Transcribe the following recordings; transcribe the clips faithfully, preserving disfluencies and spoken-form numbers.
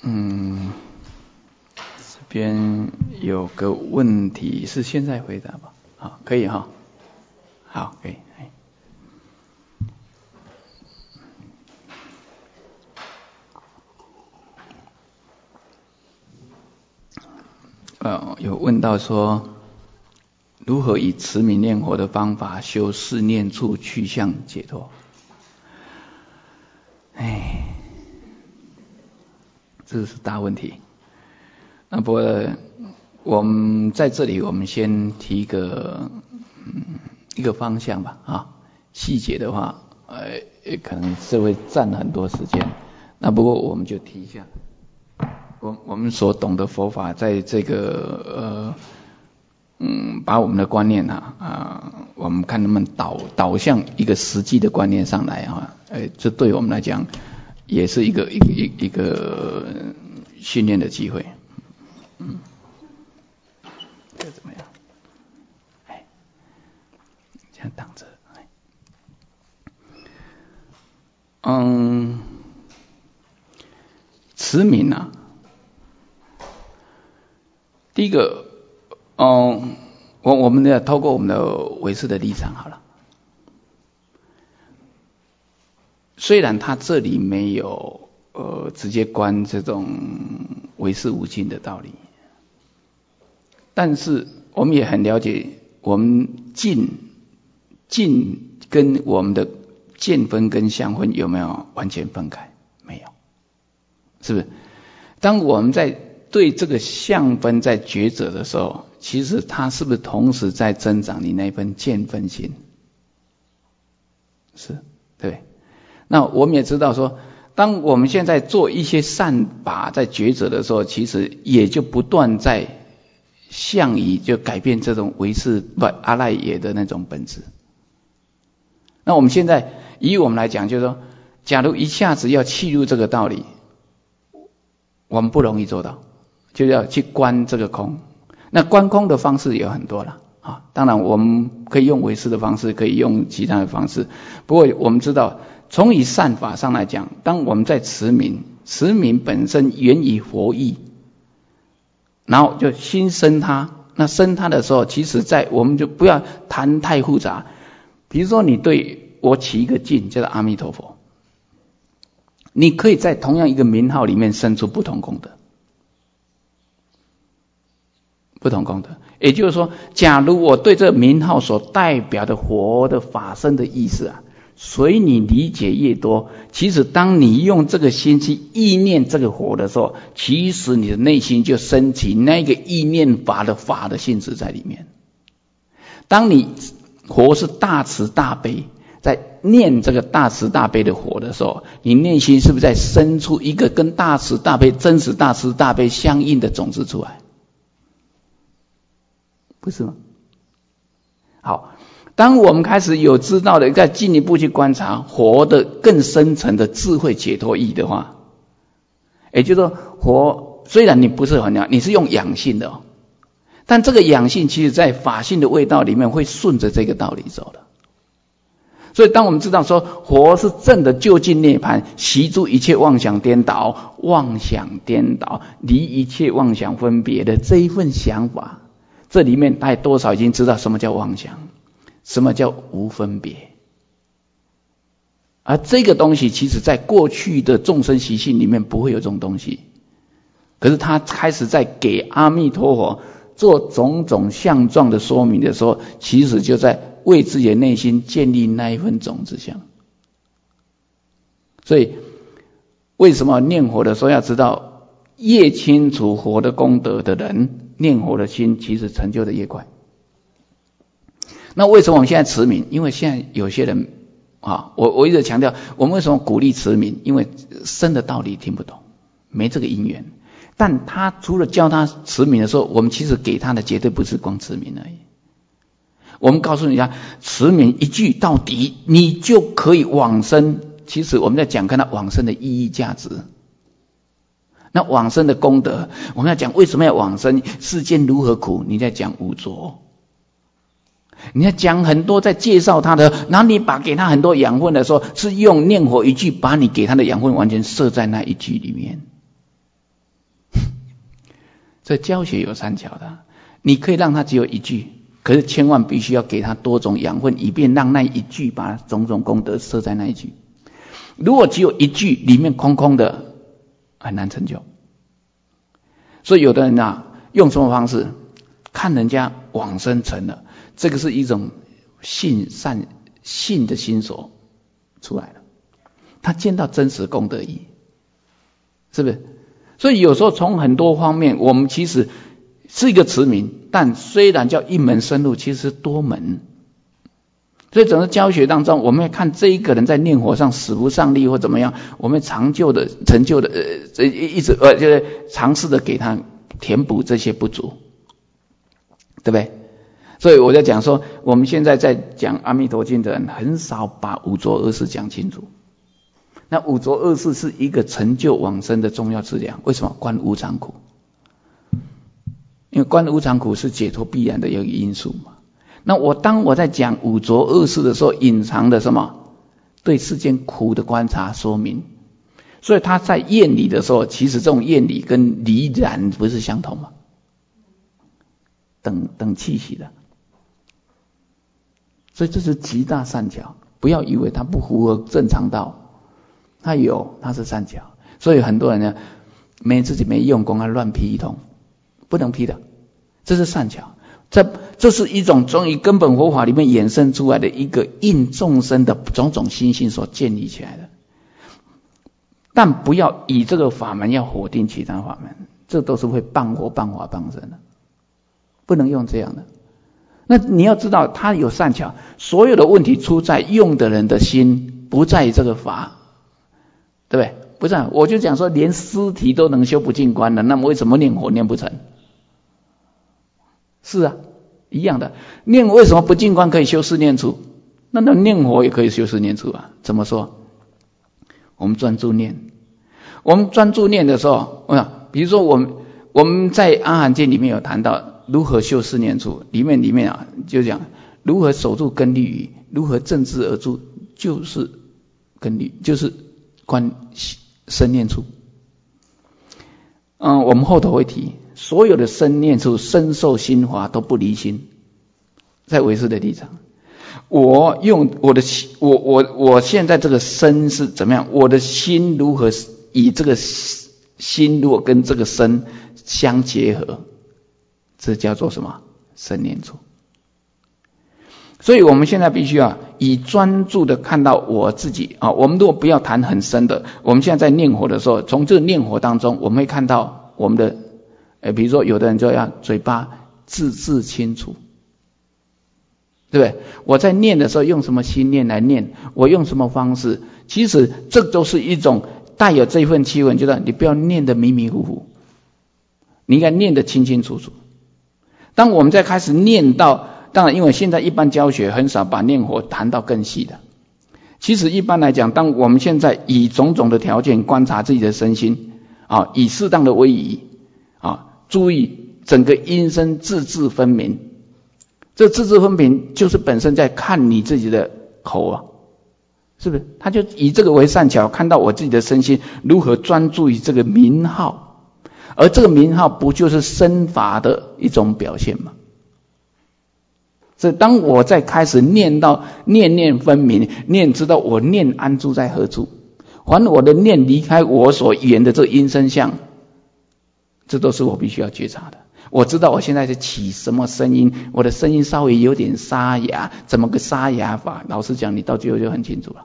嗯，这边有个问题是现在回答吧？好，可以哈。好，可以。呃，有问到说，如何以持名念佛的方法修四念处去向解脱？哎，这是大问题。那不过我们在这里，我们先提一个嗯一个方向吧啊，细节的话，呃，可能是会占很多时间。那不过我们就提一下。我我们所懂的佛法，在这个呃嗯，把我们的观念啊啊、呃，我们看能不能导导向一个实际的观念上来啊，呃，这对我们来讲也是一个一个一一个训练的机会。嗯，这怎么样？哎，这样挡着。嗯，持名啊。第一个，嗯，我我们要透过我们的唯识的立场好了。虽然他这里没有呃直接观这种唯识无尽的道理，但是我们也很了解，我们尽尽跟我们的见分跟相分有没有完全分开？没有，是不是？当我们在对这个相分在抉择的时候，其实它是不是同时在增长你那份见分心？是，对。那我们也知道说，当我们现在做一些善法在抉择的时候，其实也就不断在向以就改变这种唯识不阿赖耶的那种本质。那我们现在以我们来讲，就是说，假如一下子要契入这个道理，我们不容易做到。就要去观这个空，那观空的方式有很多了啊。当然我们可以用唯识的方式，可以用其他的方式。不过我们知道，从以善法上来讲，当我们在持名，持名本身源于佛意，然后就心生它。那生它的时候，其实在我们就不要谈太复杂。比如说，你对我起一个敬，叫做阿弥陀佛，你可以在同样一个名号里面生出不同功德。不同功德，也就是说，假如我对这名号所代表的佛的法身的意思啊，随你理解越多，其实当你用这个心去意念这个佛的时候，其实你的内心就升起那个意念法的法的性质在里面。当你佛是大慈大悲，在念这个大慈大悲的佛的时候，你内心是不是在生出一个跟大慈大悲、真实大慈大悲相应的种子出来？不是吗？好，当我们开始有知道的，再进一步去观察活的更深层的智慧解脱意的话，也就是说，活虽然你不是很了，你是用养性的哦，但这个养性其实在法性的味道里面会顺着这个道理走的。所以当我们知道说活是正的究竟涅槃，习诸一切妄想颠倒，妄想颠倒离一切妄想分别的这一份想法，这里面大概多少已经知道什么叫妄想，什么叫无分别。而这个东西其实在过去的众生习性里面不会有这种东西，可是他开始在给阿弥陀佛做种种相状的说明的时候，其实就在为自己的内心建立那一份种子相。所以为什么念佛的时候要知道，越清楚佛的功德的人，念佛的心其实成就的越快。那为什么我们现在持名？因为现在有些人啊，我我一直强调，我们为什么鼓励持名？因为深的道理听不懂，没这个因缘。但他除了教他持名的时候，我们其实给他的绝对不是光持名而已。我们告诉你家，持名一句到底，你就可以往生。其实我们在讲看到往生的意义价值。那往生的功德，我们要讲为什么要往生，世间如何苦，你在讲无着，你在讲很多在介绍他的，然后你把给他很多养分的时候，是用念佛一句把你给他的养分完全摄在那一句里面。 所以教学有三巧的，你可以让他只有一句，可是千万必须要给他多种养分，以便让那一句把种种功德设在那一句。如果只有一句里面空空的，很难成就。所以有的人啊，用什么方式看人家往生成了，这个是一种信善信的心所出来了，他见到真实功德义，是不是？所以有时候从很多方面，我们其实是一个持名，但虽然叫一门深入，其实多门。所以整个教学当中，我们要看这一个人在念佛上使不上力或怎么样，我们长久的成就的呃一直呃就是尝试的给他填补这些不足，对不对？所以我在讲说，我们现在在讲阿弥陀经的人，很少把五浊恶世讲清楚。那五浊恶世是一个成就往生的重要资粮。为什么？观无常苦，因为观无常苦是解脱必然的一个因素嘛。那我当我在讲五浊恶世的时候，隐藏的什么？对世间苦的观察说明。所以他在厌离的时候，其实这种厌离跟离染不是相同吗？等等气息的。所以这是极大善巧，不要以为它不符合正常道。他有，他是善巧，所以很多人呢，没自己没用功，还乱批一通，不能批的，这是善巧。这这是一种从于根本佛法里面衍生出来的一个应众生的种种心性所建立起来的。但不要以这个法门要否定其他法门，这都是会谤佛谤法谤身的，不能用这样的。那你要知道，他有善巧，所有的问题出在用的人的心，不在于这个法。对不对？不是、啊，我就讲说，连尸体都能修不净观了，那么为什么念佛念不成？是啊，一样的。念为什么不净观可以修四念处？那那念佛也可以修四念处啊？怎么说？我们专注念，我们专注念的时候，啊，比如说我们我们在阿含经里面有谈到如何修四念处，里面里面啊就讲如何守住根律仪，如何正知而住，就是根律，就是。观生念处，嗯，我们后头会提，所有的生念处深受心华都不离心，在唯识的立场，我用我的我我我现在这个身是怎么样？我的心如何以这个心如果跟这个身相结合，这叫做什么？生念处。所以我们现在必须啊，以专注的看到我自己啊。我们如果不要谈很深的，我们现在在念佛的时候，从这个念佛当中，我们会看到我们的，呃，比如说有的人就要嘴巴字字清楚，对不对？我在念的时候用什么心念来念，我用什么方式，其实这都是一种带有这份气氛，就是你不要念得迷迷糊糊，你应该念得清清楚楚。当我们在开始念到。当然因为现在一般教学很少把念佛谈到更细的，其实一般来讲，当我们现在以种种的条件观察自己的身心啊，以适当的位移啊，注意整个音声字字分明，这字字分明就是本身在看你自己的口啊，是不是？他就以这个为善巧，看到我自己的身心如何专注于这个名号，而这个名号不就是身法的一种表现吗？所以当我在开始念到念念分明，念知道我念安住在何处，凡我的念离开我所言的这个音声相，这都是我必须要觉察的。我知道我现在是起什么声音，我的声音稍微有点沙哑，怎么个沙哑法？老实讲，你到最后就很清楚了。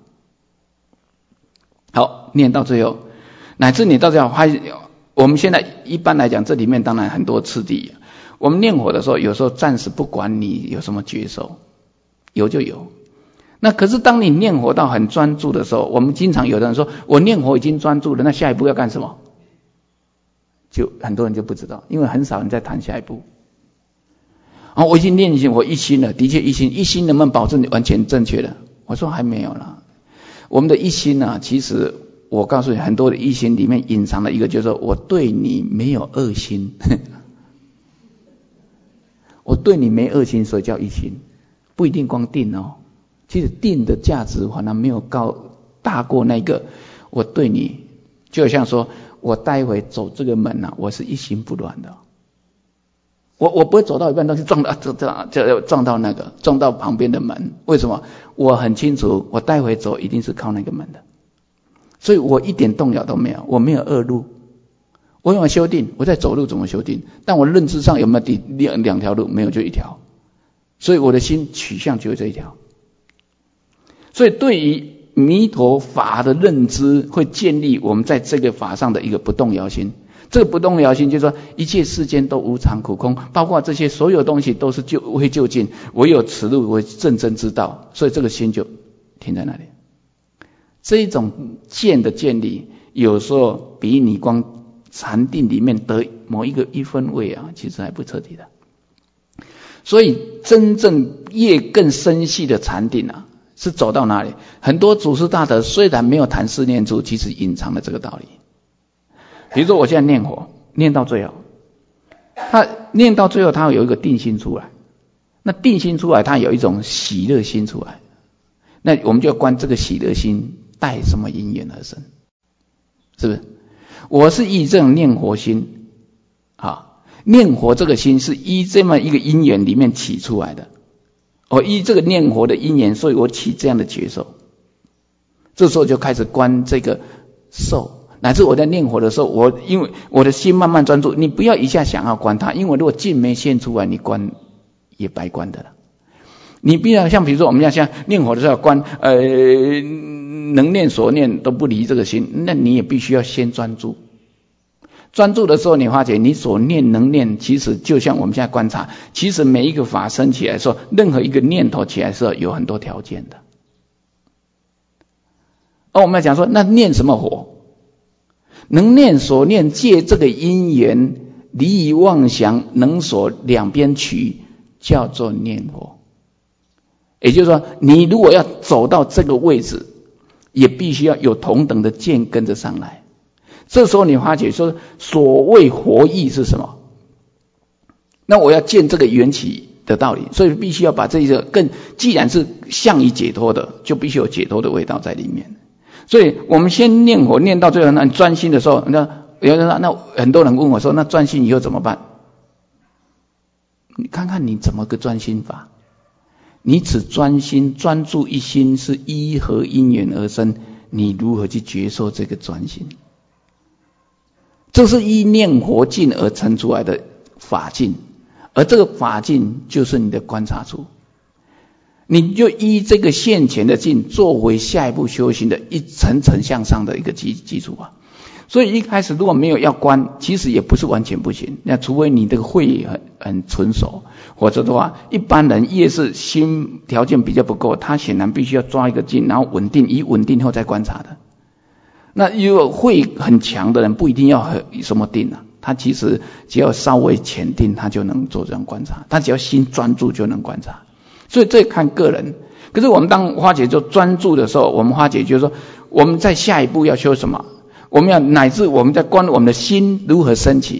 好，念到最后，乃至你到最后发现，我们现在一般来讲，这里面当然很多次第。我们念佛的时候，有时候暂时不管你有什么觉受，有就有。那可是当你念佛到很专注的时候，我们经常有的人说，我念佛已经专注了，那下一步要干什么？就很多人就不知道，因为很少人在谈下一步。啊，我已经念经，我一心了，的确一心，一心能不能保证完全正确的？我说还没有啦。我们的一心啊，其实我告诉你，很多的一心里面隐藏了一个，就是说我对你没有恶心。我对你没恶心，所以叫一心，不一定光定哦。其实定的价值反而没有高大过那个我对你，就像说我待会走这个门啊，我是一心不乱的， 我我不会走到一半东西撞到这这这撞到那个撞到旁边的门，为什么？我很清楚，我待会走一定是靠那个门的，所以我一点动摇都没有，我没有恶路。我有没有修订？我在走路怎么修订？但我认知上有没有第两两条路？没有，就一条。所以我的心取向就这一条。所以对于弥陀法的认知，会建立我们在这个法上的一个不动摇心。这个不动摇心就是说，一切世间都无常苦空，包括这些所有东西都是就会就近，唯有此路为正真之道。所以这个心就停在那里。这一种见的建立，有时候比你光禅定里面得某一个一分位啊，其实还不彻底的。所以真正越更深细的禅定啊，是走到哪里？很多祖师大德虽然没有谈四念处，其实隐藏了这个道理。比如说我现在念佛，念到最后，他念到最后，他有一个定心出来。那定心出来，他有一种喜乐心出来。那我们就要观这个喜乐心带什么因缘而生，是不是？我是依这种念佛心啊，念佛这个心是依这么一个因缘里面起出来的。我依这个念佛的因缘，所以我起这样的觉受。这时候就开始观这个受，乃至我在念佛的时候，我因为我的心慢慢专注，你不要一下想要观它，因为如果境没现出来，你观也白观的了。你必要像比如说我们要像念佛的时候观，呃，能念所念都不离这个心，那你也必须要先专注。专注的时候，你发觉你所念能念，其实就像我们现在观察，其实每一个法生起来的时候，任何一个念头起来的时候，有很多条件的。而我们要讲说，那念什么佛？能念所念，借这个因缘，离于妄想，能所两边取，叫做念佛。也就是说，你如果要走到这个位置，也必须要有同等的见跟着上来。这时候你发觉说，所谓佛意是什么？那我要见这个缘起的道理，所以必须要把这一个更，既然是向于解脱的，就必须有解脱的味道在里面。所以我们先念佛，念到最后，那专心的时候，那有人说，那很多人问我说，那专心以后怎么办？你看看你怎么个专心法？你只专心专注一心，是依何因缘而生？你如何去觉受这个专心？这是依念佛境而成出来的法境，而这个法境就是你的观察处。你就依这个现前的境作为下一步修行的一层层向上的一个基基础啊。所以一开始如果没有要观，其实也不是完全不行，那除非你这个慧很很纯熟，否则的话，一般人越是心条件比较不够，他显然必须要抓一个境，然后稳定，以稳定后再观察的。那如果慧很强的人，不一定要很什么定啊，他其实只要稍微浅定，他就能做这样观察，他只要心专注就能观察。所以这看个人。可是我们当花姐就专注的时候，我们花姐就是说，我们在下一步要修什么？我们要乃至我们在观我们的心如何升起，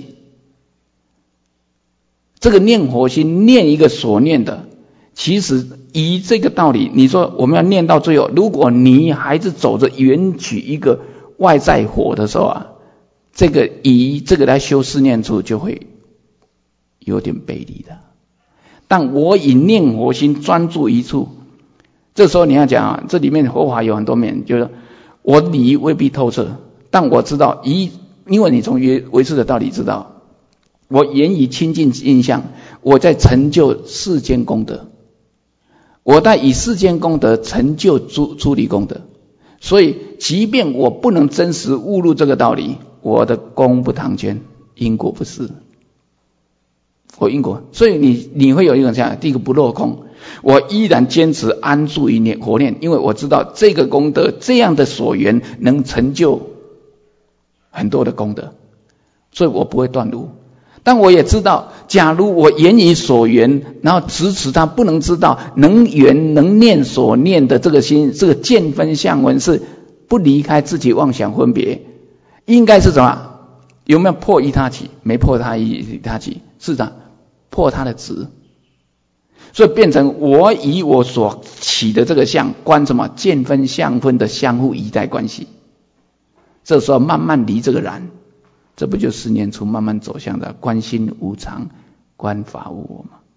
这个念佛心，念一个所念的，其实以这个道理，你说我们要念到最后，如果你还是走着缘取一个外在火的时候啊，这个以这个来修四念处就会有点背离的。但我以念佛心专注一处，这时候你要讲啊，这里面佛法有很多面，就是我理未必透彻，但我知道，以因为你从唯识的道理知道，我言以清净印象，我在成就世间功德，我在以世间功德成就出出离功德。所以即便我不能真实悟入这个道理，我的功不唐捐，因果不是我因果。所以你你会有一种这样，第一个不落空，我依然坚持安住于念佛念，因为我知道这个功德这样的所缘能成就很多的功德，所以我不会断入。但我也知道，假如我言以所缘，然后支持他，不能知道能缘能念所念的这个心，这个见分相闻是不离开自己妄想分别，应该是什么？有没有破依他起？没破他依他起，是的，破他的执。所以变成我以我所起的这个相观什么见分相分的相互依赖关系，这时候慢慢离这个然，这不就四念处慢慢走向的观心无常， 观法无我嘛？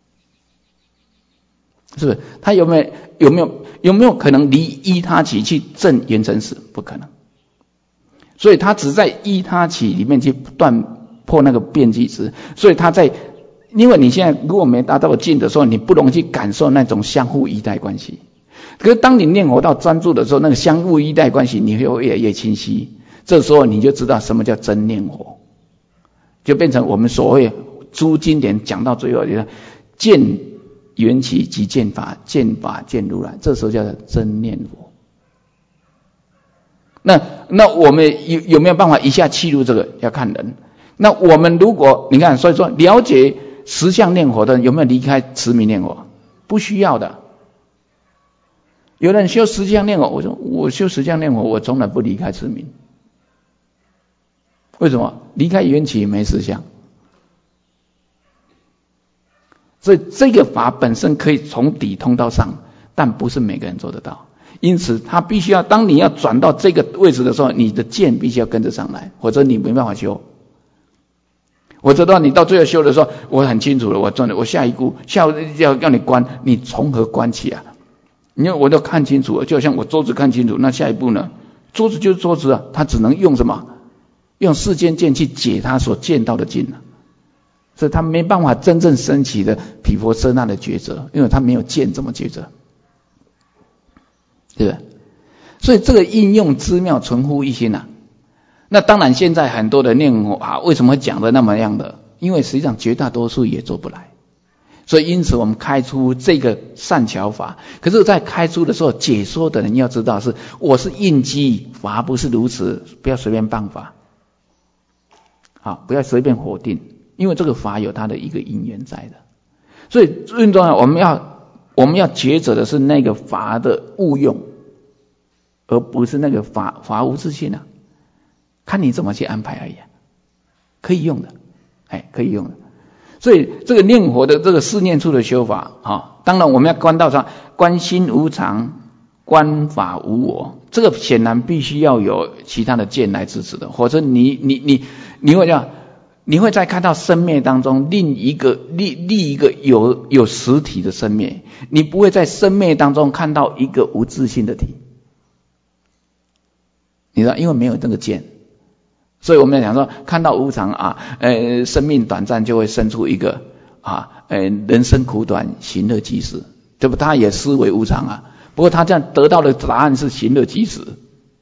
是不是？他有没有有没有有没有可能离依他起去证圆成实？不可能。所以他只在依他起里面去断破那个变计值。所以他在，因为你现在如果没达到静的时候，你不容易去感受那种相互依赖关系。可是当你念佛到专注的时候，那个相互依赖关系你会越来越清晰。这时候你就知道什么叫真念佛，就变成我们所谓诸经典讲到最后，就是见缘起即见法，见法见如来，这时候叫做真念佛。那那我们有有没有办法一下契入这个？要看人。那我们如果你看，所以说了解实相念佛的人有没有离开持名念佛？不需要的。有人修实相念佛，我说我修实相念佛，我从来不离开持名。为什么？离开缘起没实相。所以这个法本身可以从底通到上，但不是每个人做得到。因此他必须要，当你要转到这个位置的时候，你的剑必须要跟着上来，否则你没办法修。我知道你到最后修的时候，我很清楚了，我真的我下一步下要要你关，你从何关起啊？因为我都看清楚了，就像我桌子看清楚，那下一步呢？桌子就是桌子啊，它只能用什么？用世间剑去解他所见到的境啊，所以他没办法真正升起的毗婆舍那的抉择，因为他没有剑怎么抉择，对不对？所以这个应用之妙，存乎一心啊。那当然，现在很多的念佛啊，为什么讲的那么样的？因为实际上绝大多数也做不来，所以因此我们开出这个善巧法。可是，在开出的时候，解说的人要知道是我是应机，法不是如此，不要随便谤法。好，不要随便否定，因为这个法有它的一个因缘在的。所以最重要，我们要我们要抉择的是那个法的误用，而不是那个法法无自性啊。看你怎么去安排而已啊，可以用的，哎，可以用的。所以这个念佛的这个四念处的修法啊，当然我们要观到上，观心无常，观法无我，这个显然必须要有其他的见来支持的，否则你你你你会这样，你会再看到生灭当中另一个另另一个有有实体的生灭，你不会在生灭当中看到一个无自性的体，你知道，因为没有那个见。所以我们讲说，看到无常啊，呃，生命短暂就会生出一个啊，呃，人生苦短，行乐即死，对不？他也思维无常啊，不过他这样得到的答案是行乐即死。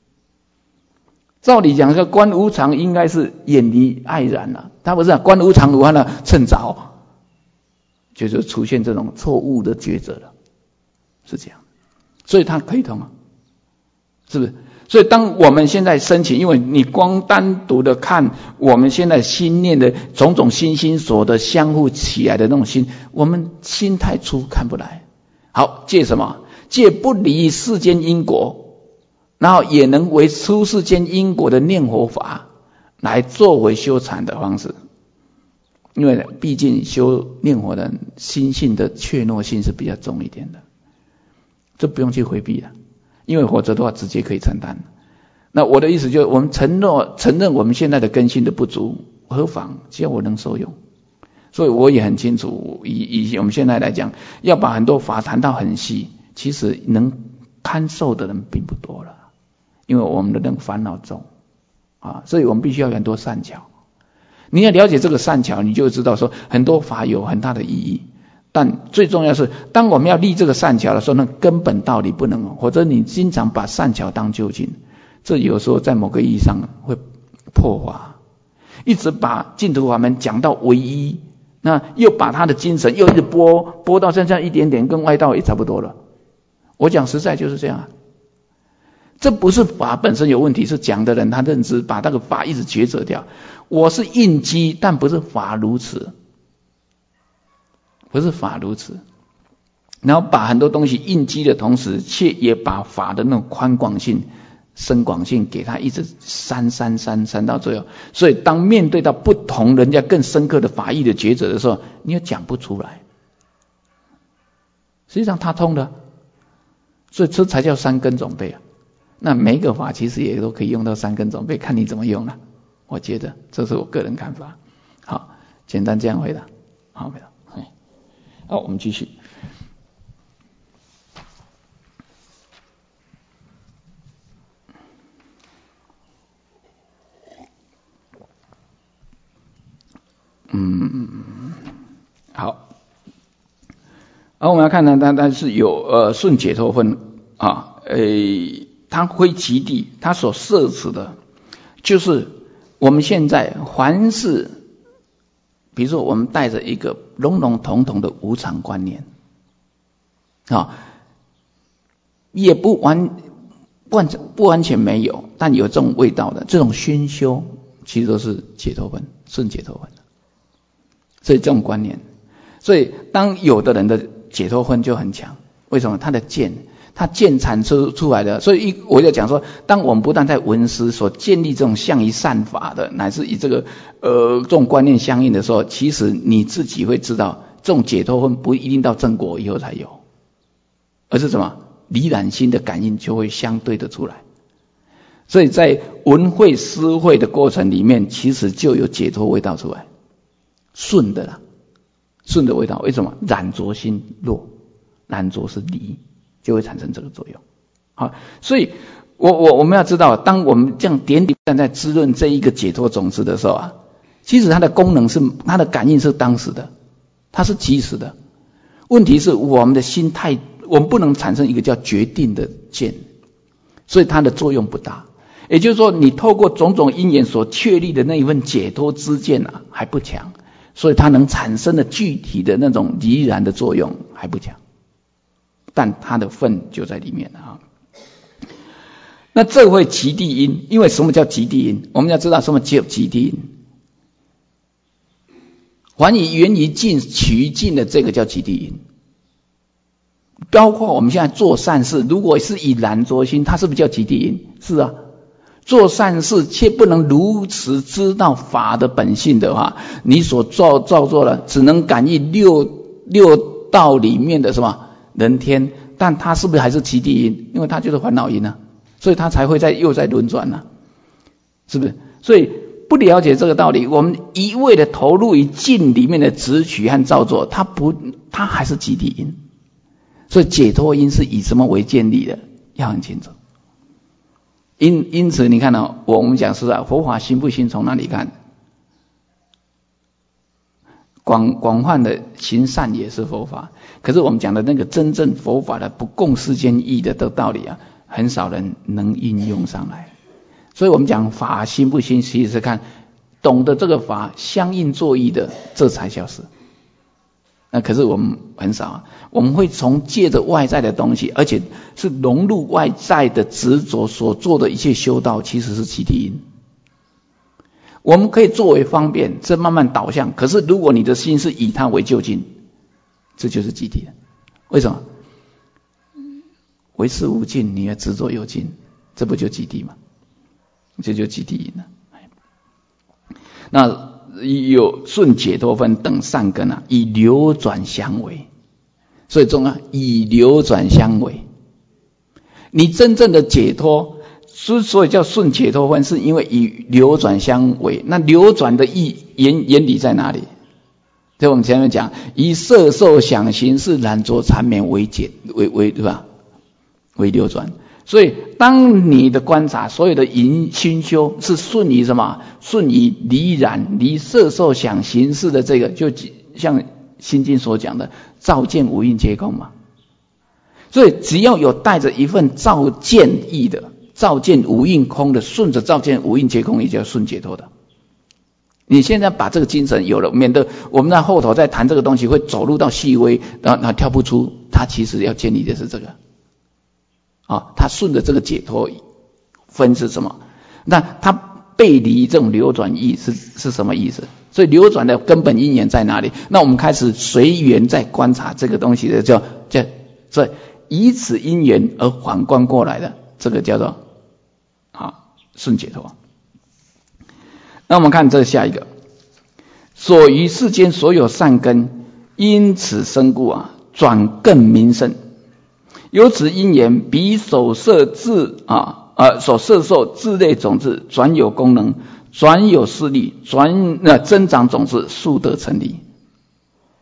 照理讲，说观无常应该是远离爱然了、啊，他不是、啊、观无常如何呢？趁早，就是出现这种错误的抉择了，是这样。所以他可以通啊，是不是？所以当我们现在升起，因为你光单独的看我们现在心念的种种心心所的相互起来的那种心，我们心太粗看不来。好，借什么？借不离世间因果，然后也能为出世间因果的念佛法来作为修禅的方式。因为毕竟修念佛的心性的怯懦性是比较重一点的，这不用去回避了。因为否则的话直接可以承担。那我的意思就是我们承诺承认我们现在的根性的不足，何妨？只要我能受用。所以我也很清楚，以以我们现在来讲，要把很多法谈到很细，其实能堪受的人并不多了，因为我们的那个烦恼重啊，所以我们必须要有很多善巧。你要了解这个善巧，你就知道说很多法有很大的意义。但最重要是，当我们要立这个善巧的时候，那根本道理不能，或者你经常把善巧当究竟，这有时候在某个意义上会破法。一直把净土法门讲到唯一，那又把他的精神又一直拨拨到身上一点点，跟外道也差不多了。我讲实在就是这样啊，这不是法本身有问题，是讲的人他认知把那个法一直抉择掉。我是应机，但不是法如此。不是法如此，然后把很多东西应机的同时，却也把法的那种宽广性、深广性给它一直删删删删到最后。所以当面对到不同人家更深刻的法义的抉择的时候，你又讲不出来。实际上他通的，所以这才叫三根总备啊。那每一个法其实也都可以用到三根总备，看你怎么用了。我觉得这是我个人看法。好，简单这样回答。 好，好，我们继续。嗯，好，而我们要看呢，它它是有呃顺解脱分啊，诶，它归其地，它所摄持的，就是我们现在凡是，比如说我们带着一个笼笼统统的无常观念，啊，也不完不完不完全没有，但有这种味道的这种熏修，其实都是解脱分，顺解脱分。所以这种观念，所以当有的人的解脱分就很强，为什么？他的见，他见产出出来的，所以一我就讲说，当我们不但在闻思所建立这种相于善法的，乃至以这个呃这种观念相应的时候，其实你自己会知道，这种解脱分不一定到正果以后才有，而是什么？离染心的感应就会相对的出来。所以在闻慧思慧的过程里面，其实就有解脱味道出来。顺的啦，顺的味道，为什么？染着心弱，染着是离，就会产生这个作用。好，所以我我我们要知道，当我们这样点点在滋润这一个解脱种子的时候啊，其实它的功能是，它的感应是当时的，它是即时的。问题是我们的心态，我们不能产生一个叫决定的见，所以它的作用不大。也就是说，你透过种种因缘所确立的那一份解脱之见啊，还不强。所以它能产生的具体的那种离染的作用还不强，但它的分就在里面了啊。那这会极地因，因为什么叫极地因？我们要知道什么叫极地因。凡以缘于尽取尽的这个叫极地因。包括我们现在做善事，如果是以染着心，它是不是叫极地因？是啊。做善事却不能如此知道法的本性的话，你所造造作的只能感应六六道里面的什么人天，但它是不是还是其地因？因为它就是烦恼因啊，所以它才会在又在轮转啊，是不是？所以不了解这个道理，我们一味的投入于境里面的执取和造作，它不，它还是其地因。所以解脱因是以什么为建立的？要很清楚。因因此你看到、哦、我们讲是啊，佛法新不新从哪里看？广广泛的行善也是佛法，可是我们讲的那个真正佛法的不共世间义的的道理啊，很少人能应用上来。所以我们讲法新不新，其实是看懂得这个法相应作义的，这才叫是。那可是我们很少啊，我们会从借着外在的东西，而且是融入外在的执着所做的一切修道，其实是其地因。我们可以作为方便，这慢慢导向。可是如果你的心是以它为就近，这就是极地了。为什么？为事无尽，你的执着有尽，这不就极地吗？这就极地因了。那有顺解脱分等善根啊，以流转相违，所以重要，以流转相违。你真正的解脱，之所以叫顺解脱分，是因为以流转相违。那流转的意原原理在哪里？在我们前面讲，以色受想行识染着缠绵为解，为为对吧？为流转。所以当你的观察所有的淫熏修是顺于什么？顺于离染离色受想行识的这个，就像心经所讲的照见无印皆空嘛。所以只要有带着一份照见意的，照见无印空的，顺着照见无印皆空，也叫顺解脱的。你现在把这个精神有了，免得我们在后头再谈这个东西会走入到细微，然后跳不出。它其实要建立的是这个啊，他顺着这个解脱分是什么？那他背离这种流转意是是什么意思？所以流转的根本因缘在哪里？那我们开始随缘在观察这个东西的叫叫，所以以此因缘而反观过来的，这个叫做啊顺解脱。那我们看这下一个，所于世间所有善根，因此生故啊，转更明胜。由此因缘，彼所摄自啊呃所摄受自类种子，转有功能，转有势力，转呃增长种子，速得成立。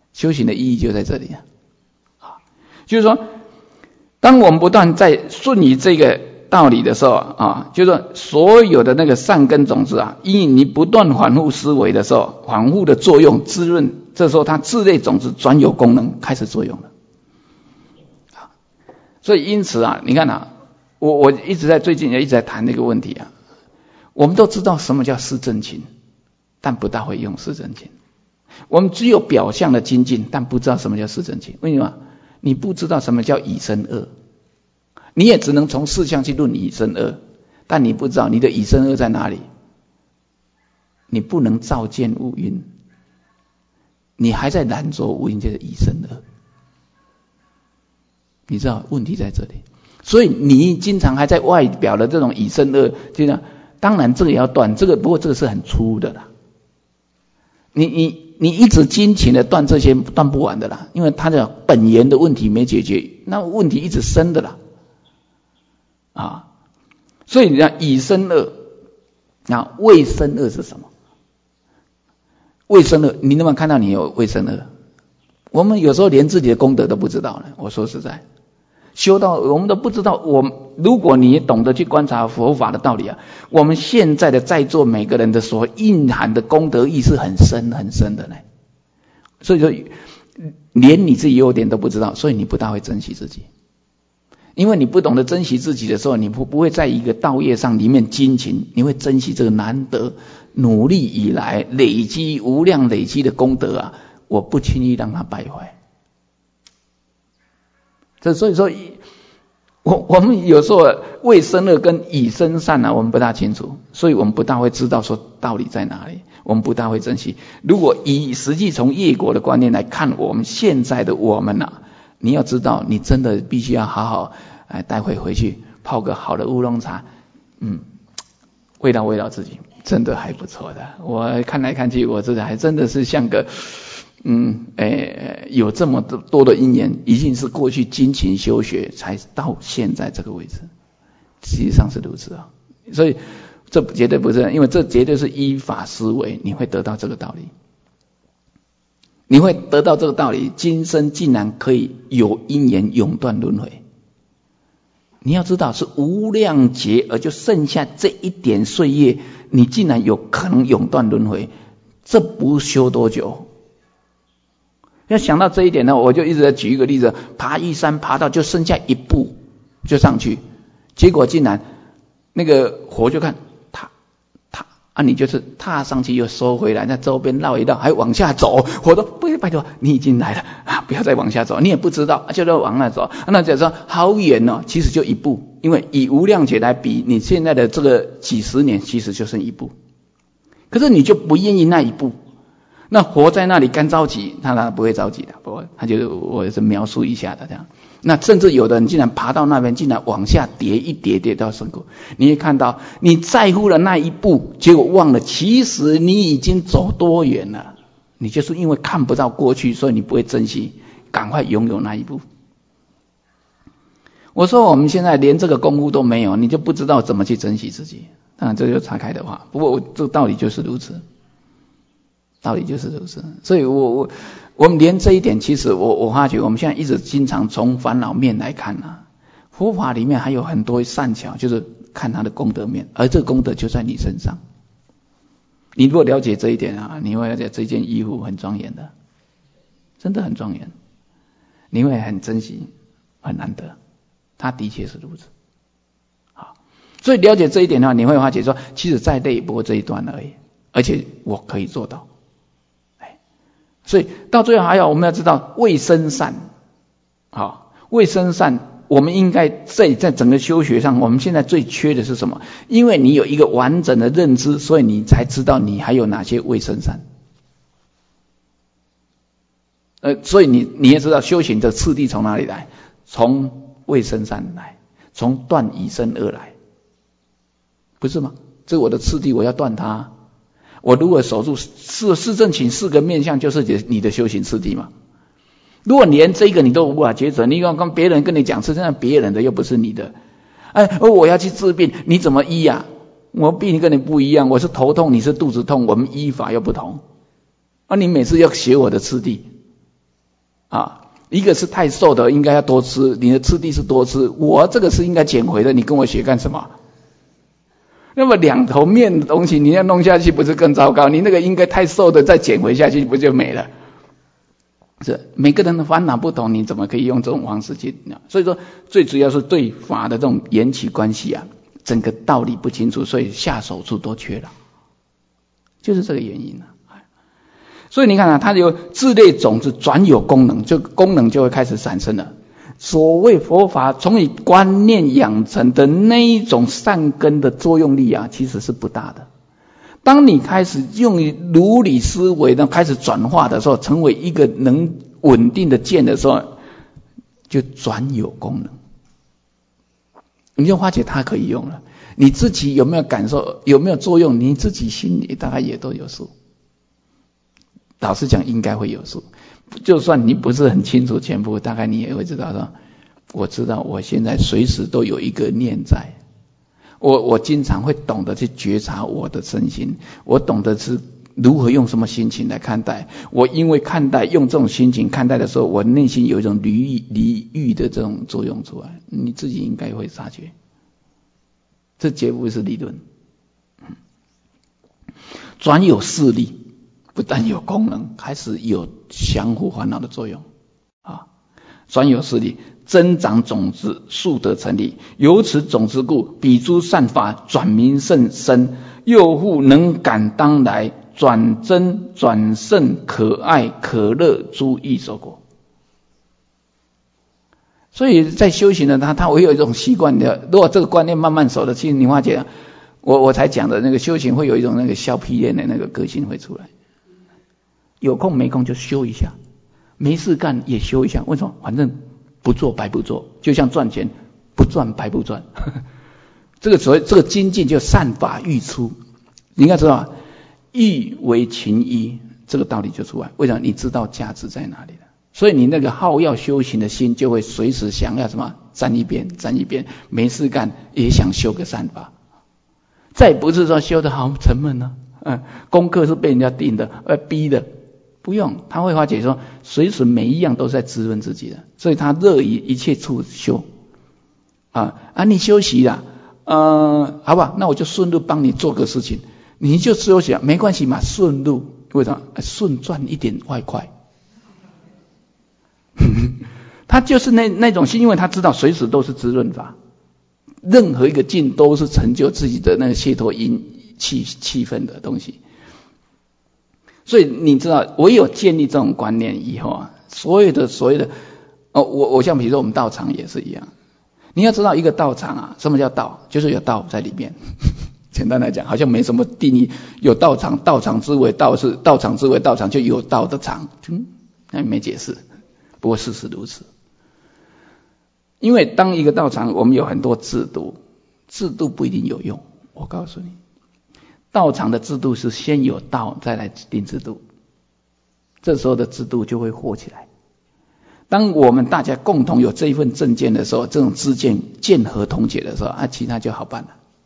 修行的意义就在这里啊，就是说，当我们不断在顺于这个道理的时候啊，就是说所有的那个善根种子啊，因为你不断反复思维的时候，反复的作用滋润，这时候它智类种子转有功能开始作用了。所以因此啊，你看啊，我我一直在最近也一直在谈这个问题啊。我们都知道什么叫四正勤，但不大会用四正勤。我们只有表象的精进，但不知道什么叫四正勤。为什么？你不知道什么叫以身恶，你也只能从四项去论以身恶，但你不知道你的以身恶在哪里。你不能照见五蕴，你还在染着五蕴，就是以身恶。你知道问题在这里，所以你经常还在外表的这种以身恶，就这样。当然这个也要断，这个不过这个是很粗的啦。你你你一直精勤的断这些，断不完的啦，因为他的本源的问题没解决，那问题一直生的啦。啊，所以你看以身恶，那未身恶是什么？未身恶，你能不能看到你有未身恶？我们有时候连自己的功德都不知道了。我说实在，修到我们都不知道。我如果你懂得去观察佛法的道理啊，我们现在的在座每个人的所蕴含的功德意是很深很深的呢。所以说，连你自己优点都不知道，所以你不大会珍惜自己。因为你不懂得珍惜自己的时候，你不不会在一个道业上里面精勤，你会珍惜这个难得努力以来累积无量累积的功德啊，我不轻易让它败坏。这所以说，我我们有时候未身恶跟以身善啊，我们不大清楚，所以我们不大会知道说道理在哪里，我们不大会珍惜。如果以实际从业果的观念来看，我们现在的我们啊，你要知道，你真的必须要好好，哎，待会回去泡个好的乌龙茶，嗯，味道味道自己，真的还不错的。我看来看去，我这个还真的是像个，嗯，哎，有这么多的因缘，一定是过去精勤修学才到现在这个位置，实际上是如此啊。所以这绝对不是，因为这绝对是依法思维，你会得到这个道理。你会得到这个道理，今生竟然可以有因缘永断轮回。你要知道是无量劫，而就剩下这一点岁月，你竟然有可能永断轮回，这不修多久？要想到这一点呢，我就一直在举一个例子，爬玉山爬到就剩下一步就上去，结果竟然那个火就看啊，你就是踏上去又收回来，那周边绕一绕，还往下走。我说不，拜托，你已经来了啊，不要再往下走。你也不知道，就要往那走。那就说好远哦，其实就一步，因为以无量劫来比，你现在的这个几十年，其实就剩一步。可是你就不愿意那一步，那活在那里干着急，他当然不会着急的，不过他就我是描述一下的这样。那甚至有的人竟然爬到那边，竟然往下跌一跌跌到深谷，你会看到你在乎了那一步，结果忘了其实你已经走多远了。你就是因为看不到过去，所以你不会珍惜，赶快拥有那一步。我说我们现在连这个功夫都没有，你就不知道怎么去珍惜自己。当然这就岔开的话，不过这个道理就是如此，道理就是如此。所以我我我们连这一点，其实我我发觉我们现在一直经常从烦恼面来看啊，佛法里面还有很多善巧，就是看他的功德面，而这个功德就在你身上。你如果了解这一点啊，你会了解这件衣服很庄严的，真的很庄严，你会很珍惜，很难得，它的确是如此。好，所以了解这一点的话，你会发觉说，其实再累也不过这一段而已，而且我可以做到。所以到最后还有我们要知道未生善，好，未生善，我们应该在在整个修学上，我们现在最缺的是什么？因为你有一个完整的认知，所以你才知道你还有哪些未生善。呃，所以你你也知道修行的次第从哪里来？从未生善来，从断以身恶来，不是吗？这是我的次第，我要断它。我如果守住四四正勤四个面向，就是你的修行次第嘛。如果连这个你都无法抉择，你要跟别人跟你讲是这样，别人的又不是你的。哎，我要去治病，你怎么医呀、啊？我病跟你不一样，我是头痛，你是肚子痛，我们医法又不同。啊，你每次要学我的次第， 啊，一个是太瘦的应该要多吃，你的次第是多吃，我这个是应该减肥的，你跟我学干什么？那么两头面的东西你要弄下去不是更糟糕？你那个应该太瘦的再减回下去不就没了？是每个人的烦恼不同，你怎么可以用这种方式去？所以说最主要是对法的这种缘起关系啊，整个道理不清楚，所以下手处都缺了，就是这个原因啊。所以你看啊，它有自类种子转有功能，就功能就会开始产生了。所谓佛法从你观念养成的那一种善根的作用力啊，其实是不大的。当你开始用如理思维呢，开始转化的时候，成为一个能稳定的见的时候，就转有功能，你就发觉它可以用了。你自己有没有感受，有没有作用，你自己心里大概也都有数。老实讲，应该会有数。就算你不是很清楚全部，大概你也会知道说，我知道我现在随时都有一个念在，我我经常会懂得去觉察我的身心，我懂得是如何用什么心情来看待。我因为看待用这种心情看待的时候，我内心有一种离离欲的这种作用出来，你自己应该会察觉。这绝不是理论。转有势力。不但有功能，开始有降伏烦恼的作用啊！转有势力，增长种子，速得成立。由此种子故，彼诸善法转名甚深，又复能感当来，转真转胜，可爱可乐诸异所果。所以在修行的他，他会有一种习惯的。如果这个观念慢慢熟了，其实你发觉，我我才讲的那个修行会有一种那个削皮练的那个个性会出来。有空没空就修一下，没事干也修一下。为什么？反正不做白不做，就像赚钱，不赚白不赚。这个所谓这个精进就善法欲出，你应该知道，欲为情依，这个道理就出来。为什么？你知道价值在哪里了，所以你那个好要修行的心就会随时想要什么站一边站一边，没事干也想修个善法。再不是说修得好沉闷呢、啊，嗯，功课是被人家定的，呃，逼的。不用，他会发觉说，随时每一样都是在滋润自己的，所以他乐于一切处修啊啊！你休息啦，呃，好吧，那我就顺路帮你做个事情，你就休息，没关系嘛，顺路，为什么？顺赚一点外快。他就是那那种心，因为他知道随时都是滋润法，任何一个境都是成就自己的那个解脱因气气氛的东西。所以你知道，唯有建立这种观念以后啊，所有的所有的哦，我我像比如说我们道场也是一样，你要知道一个道场啊，什么叫道？就是有道在里面。简单来讲，好像没什么定义。有道场，道场之为道是道场之为道场，就有道的场，嗯，那没解释。不过事实如此，因为当一个道场，我们有很多制度，制度不一定有用。我告诉你。道场的制度是先有道再来定制度，这时候的制度就会活起来。当我们大家共同有这一份正见的时候，这种知见见合同解的时候啊，其他就好办了，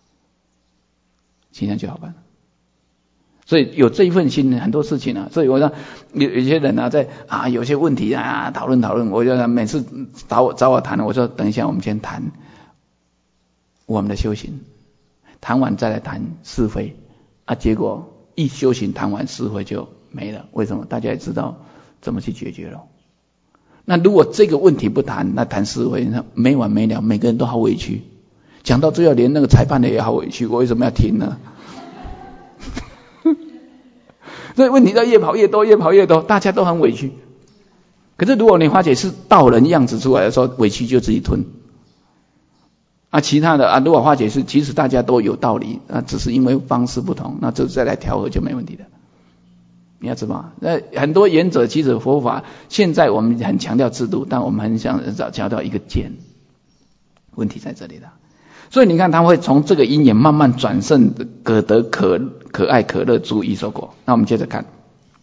其他就好办了。所以有这一份心，很多事情啊，所以我说有有些人啊，在啊有些问题啊讨论讨论，我就每次找我找我谈，我说等一下我们先谈我们的修行，谈完再来谈是非。啊，结果一修行谈完是非就没了，为什么？大家也知道怎么去解决了。那如果这个问题不谈，那谈是非，那没完没了，每个人都好委屈，讲到最后连那个裁判的也好委屈，我为什么要听呢？所以问题都越跑越多，越跑越多，大家都很委屈。可是如果你发觉是道人样子出来的时候，委屈就自己吞。啊，其他的啊，如果化解是，其实大家都有道理，啊，只是因为方式不同，那这再来调和就没问题的。你要知道，那很多原则其实佛法现在我们很强调制度，但我们很想强调一个见，问题在这里的。所以你看，他会从这个因缘慢慢转胜，可得可可爱可乐诸异所果。那我们接着看。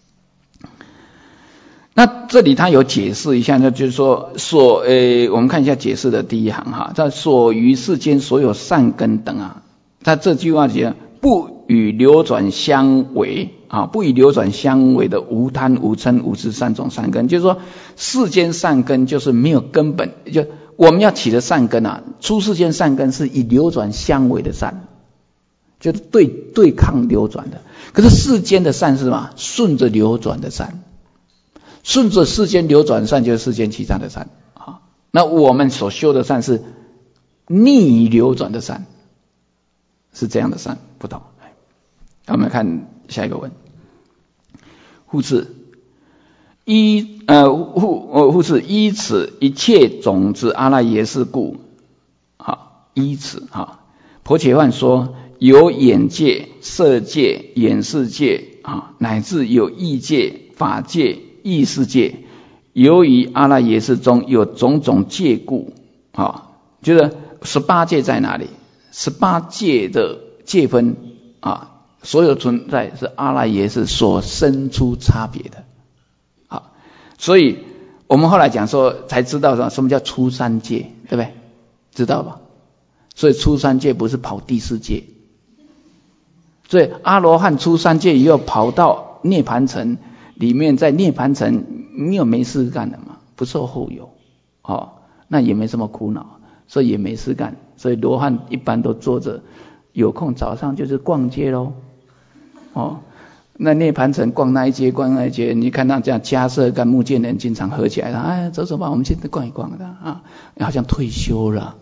那这里他有解释一下，那就是说所呃，我们看一下解释的第一行哈，在所于世间所有善根等啊，他这句话讲不与流转相违啊，不与流转相违的无贪、无嗔、无痴三种善根，就是说世间善根就是没有根本，就我们要起的善根啊，出世间善根是以流转相违的善，就是对对抗流转的。可是世间的善是什么？顺着流转的善，顺着世间流转的善就是世间七善的善啊。那我们所修的善是逆流转的善，是这样的善，不同。我们看下一个文，复次依呃复呃复次依此一切种子阿赖耶识故，好依此哈。婆伽梵说，有眼界、色界、眼识界啊，乃至有意界、法界、意识界，由于阿赖耶识中有种种界故啊，就是十八界在哪里？十八界的界分啊。所有存在是阿赖耶识所生出差别的，好，所以我们后来讲说才知道什么叫出三界，对不对？知道吧？所以出三界不是跑第四界，所以阿罗汉出三界以后跑到涅盘城里面，在涅盘城没有没事干的嘛，不受后有，哦，那也没什么苦恼，所以也没事干，所以罗汉一般都坐着，有空早上就是逛街咯。哦，那涅盘城逛那一街逛那一街，你看到这样迦叶跟目犍连经常合起来，哎，走走吧，我们现在逛一逛的啊，好像退休了，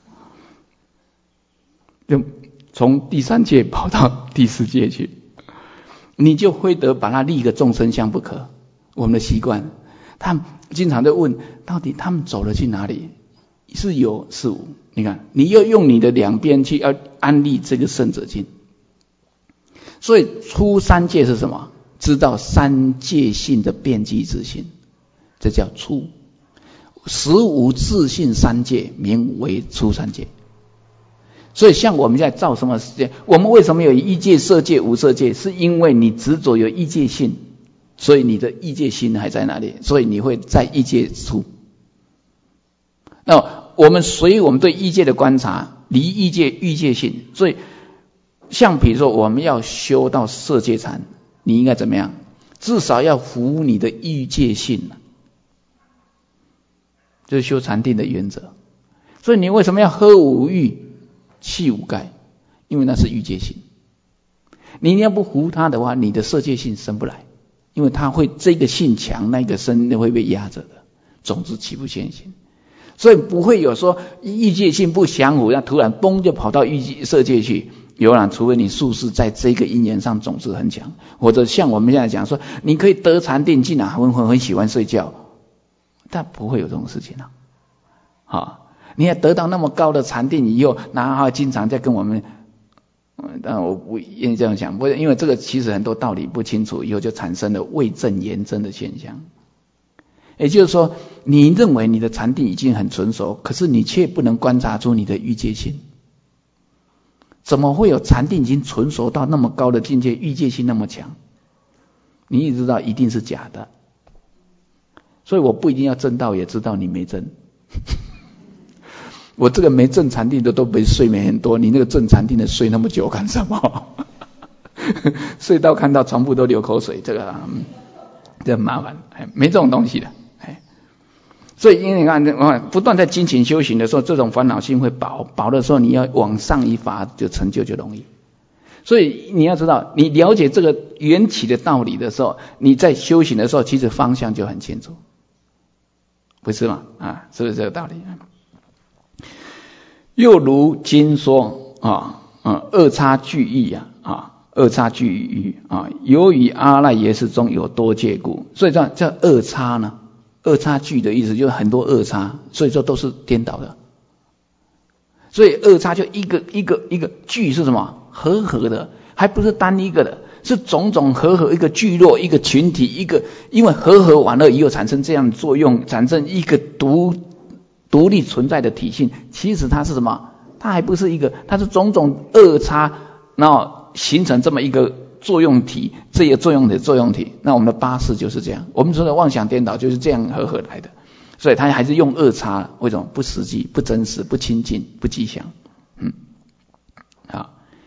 就从第三界跑到第四界去，你就非得把它立个众生相不可。我们的习惯，他们经常在问，到底他们走了去哪里？是有是无？你看，你要用你的两边去要安立这个圣者经。所以出三界是什么？知道三界性的遍计自性，这叫出。实无自性三界，名为出三界。所以像我们现在造什么世界？我们为什么有异界、色界、无色界？是因为你执着有异界性，所以你的异界心还在那里，所以你会在异界出。那我们随我们对异界的观察，离异界欲界性，所以像比如说我们要修到色界禅，你应该怎么样？至少要服你的欲界性，这是修禅定的原则。所以你为什么要喝五欲气五盖？因为那是欲界性。你要不服它的话，你的色界性生不来，因为它会这个性强，那个生会被压着的，种子起不现行。所以不会有说欲界性不降伏，那突然嘣就跑到欲界色界去。有啦，除非你术士在这个因缘上种子很强，或者像我们现在讲说，你可以得禅定进来，很很很喜欢睡觉，但不会有这种事情啊。好，你要得到那么高的禅定以后，然后经常在跟我们，但我不愿意这样讲，不，因为这个其实很多道理不清楚，以后就产生了伪证言真的现象。也就是说，你认为你的禅定已经很成熟，可是你却不能观察出你的欲界性。怎么会有禅定已经成熟到那么高的境界，欲界性那么强？你也知道一定是假的。所以我不一定要证道，也知道你没证。我这个没证禅定的都没睡没很多，你那个证禅定的睡那么久干什么？睡到看到床铺都流口水，这个、嗯、这很麻烦，没这种东西的。所以因为你看不断在精勤修行的时候，这种烦恼心会薄，薄的时候你要往上一发就成就就容易。所以你要知道，你了解这个缘起的道理的时候，你在修行的时候其实方向就很清楚，不是吗？啊，是不是这个道理？又如经说啊，嗯，二叉俱异啊，啊，二叉俱异啊，由于阿赖耶识中有多界故，所以这叫二叉呢。二叉俱的意思就是很多二叉，所以说都是颠倒的。所以二叉就一个一个一个俱是什么？合合的，还不是单一个的，是种种合合一个聚落，一个群体，一个因为合合完了以后产生这样的作用，产生一个独独立存在的体性。其实它是什么？它还不是一个，它是种种二叉，然后形成这么一个作用体，这个作用体作用体，那我们的八识就是这样，我们说的妄想颠倒就是这样合合来的，所以他还是用二叉，为什么？不实际、不真实、不亲近、不吉祥。嗯，好。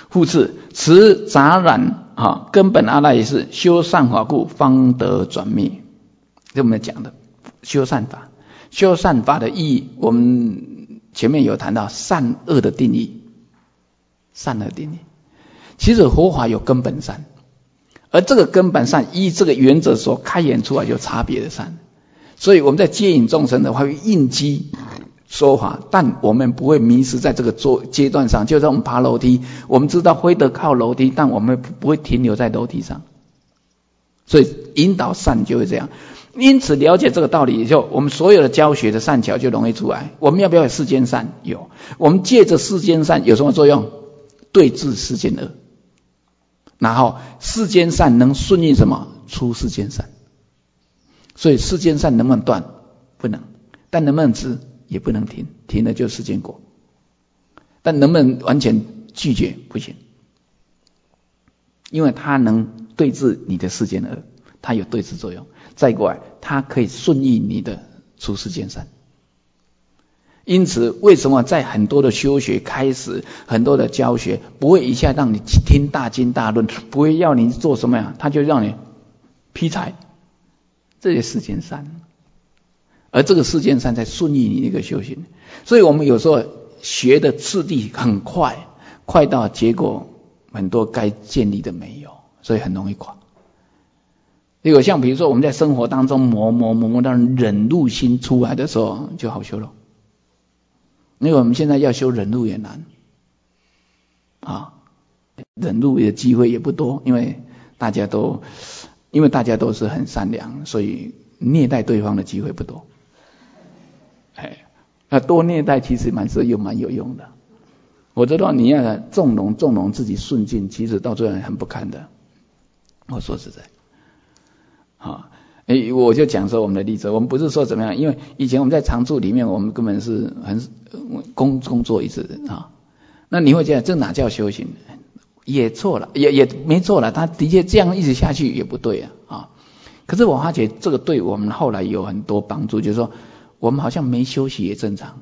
复次，持杂染啊，根本阿赖耶识，修善法故，方得转灭。这我们讲的修善法，修善法的意义，我们前面有谈到善恶的定义，善恶定义。其实佛法有根本善，而这个根本善依这个原则所开演出来有差别的善，所以我们在接引众生的话，会应机说法，但我们不会迷失在这个做阶段上。就像我们爬楼梯，我们知道非得靠楼梯，但我们不会停留在楼梯上，所以引导善就会这样。因此了解这个道理以后，我们所有的教学的善巧就容易出来。我们要不要有世间善？有。我们借着世间善有什么作用？对治世间恶。然后世间善能顺应什么？出世间善。所以世间善能不能断？不能。但能不能止？也不能停，停了就世间果。但能不能完全拒绝？不行。因为它能对治你的世间恶，它有对治作用。再过来，它可以顺应你的出世间善。因此为什么在很多的修学开始，很多的教学不会一下让你听大经大论，不会要你做什么呀，他就让你劈柴，这些世间善。而这个世间善在顺应你那个修行。所以我们有时候学的次第很快，快到结果很多该建立的没有，所以很容易垮。结果像比如说我们在生活当中磨磨磨磨到忍辱心出来的时候就好修了。因为我们现在要修忍辱也难啊，忍辱的机会也不多，因为大家都因为大家都是很善良，所以虐待对方的机会不多。哎，那多虐待其实蛮是又蛮有用的。我知道你要纵容纵容自己顺境，其实到最后很不堪的。我说实在，啊。诶，我就讲说我们的例子，我们不是说怎么样，因为以前我们在常住里面，我们根本是很工工作一直啊。那你会觉得这哪叫修行？也错了，也也没错了。他的确这样一直下去也不对啊啊。可是我发觉这个对我们后来有很多帮助，就是说我们好像没休息也正常。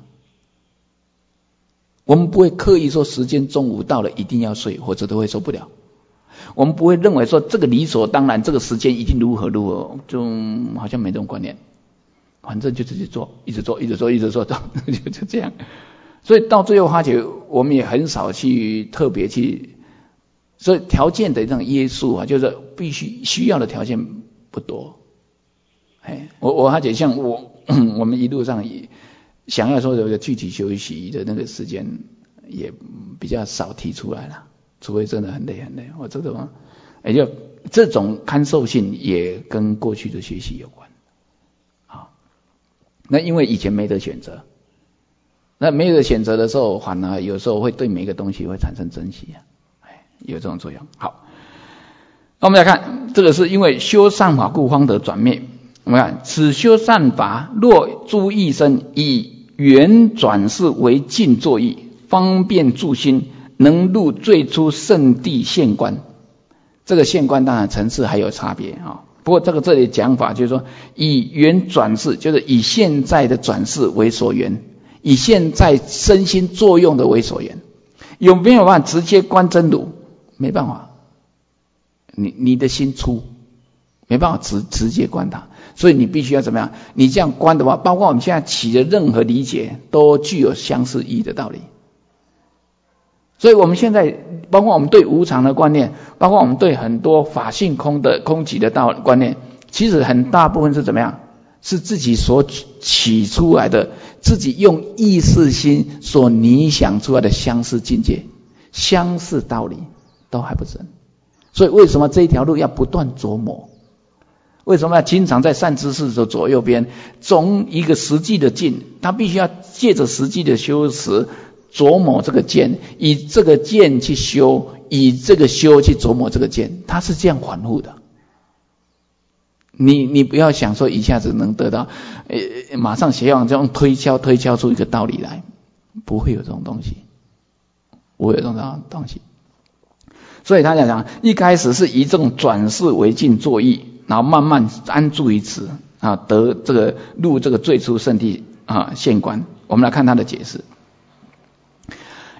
我们不会刻意说时间中午到了一定要睡，或者都会受不了。我们不会认为说这个理所当然，这个时间一定如何如何，就好像没这种观念。反正就自己做，一直做，一直做，一直做，就就这样。所以到最后发觉，我们也很少去特别去，所以条件的这种约束啊，就是必须需要的条件不多。哎，我我发觉像我我们一路上也想要说有具体休息的那个时间，也比较少提出来了。除非真的很累很累，我这种，也就这种堪受性也跟过去的学习有关，啊，那因为以前没得选择，那没得选择的时候，反而有时候会对每个东西会产生珍惜啊，哎，有这种作用。好，那我们来看，这个是因为修善法故方得转灭。我们看，此修善法若诸义生，以圆转世为尽作意，方便助心。能入最初圣地现观，这个现观当然层次还有差别啊。不过这个这里讲法就是说，以缘转世，就是以现在的转世为所缘，以现在身心作用的为所缘。有没有办法直接观真如？没办法，你你的心粗，没办法直直接观它，所以你必须要怎么样？你这样观的话，包括我们现在起的任何理解，都具有相似意义的道理。所以我们现在包括我们对无常的观念，包括我们对很多法性空的空寂的道观念，其实很大部分是怎么样？是自己所起出来的，自己用意识心所拟想出来的相似境界、相似道理都还不深。所以为什么这一条路要不断琢磨？为什么要经常在善知识的左右边从一个实际的境，他必须要借着实际的修持琢磨这个见，以这个见去修，以这个修去琢磨这个见，它是这样反复的。你你不要想说一下子能得到，呃，马上学网这样推敲推敲出一个道理来，不会有这种东西，不会有这种东西。所以他讲讲，一开始是以这种转世为尽作意，然后慢慢安住于此啊，得这个入这个最初圣地啊现观。我们来看他的解释。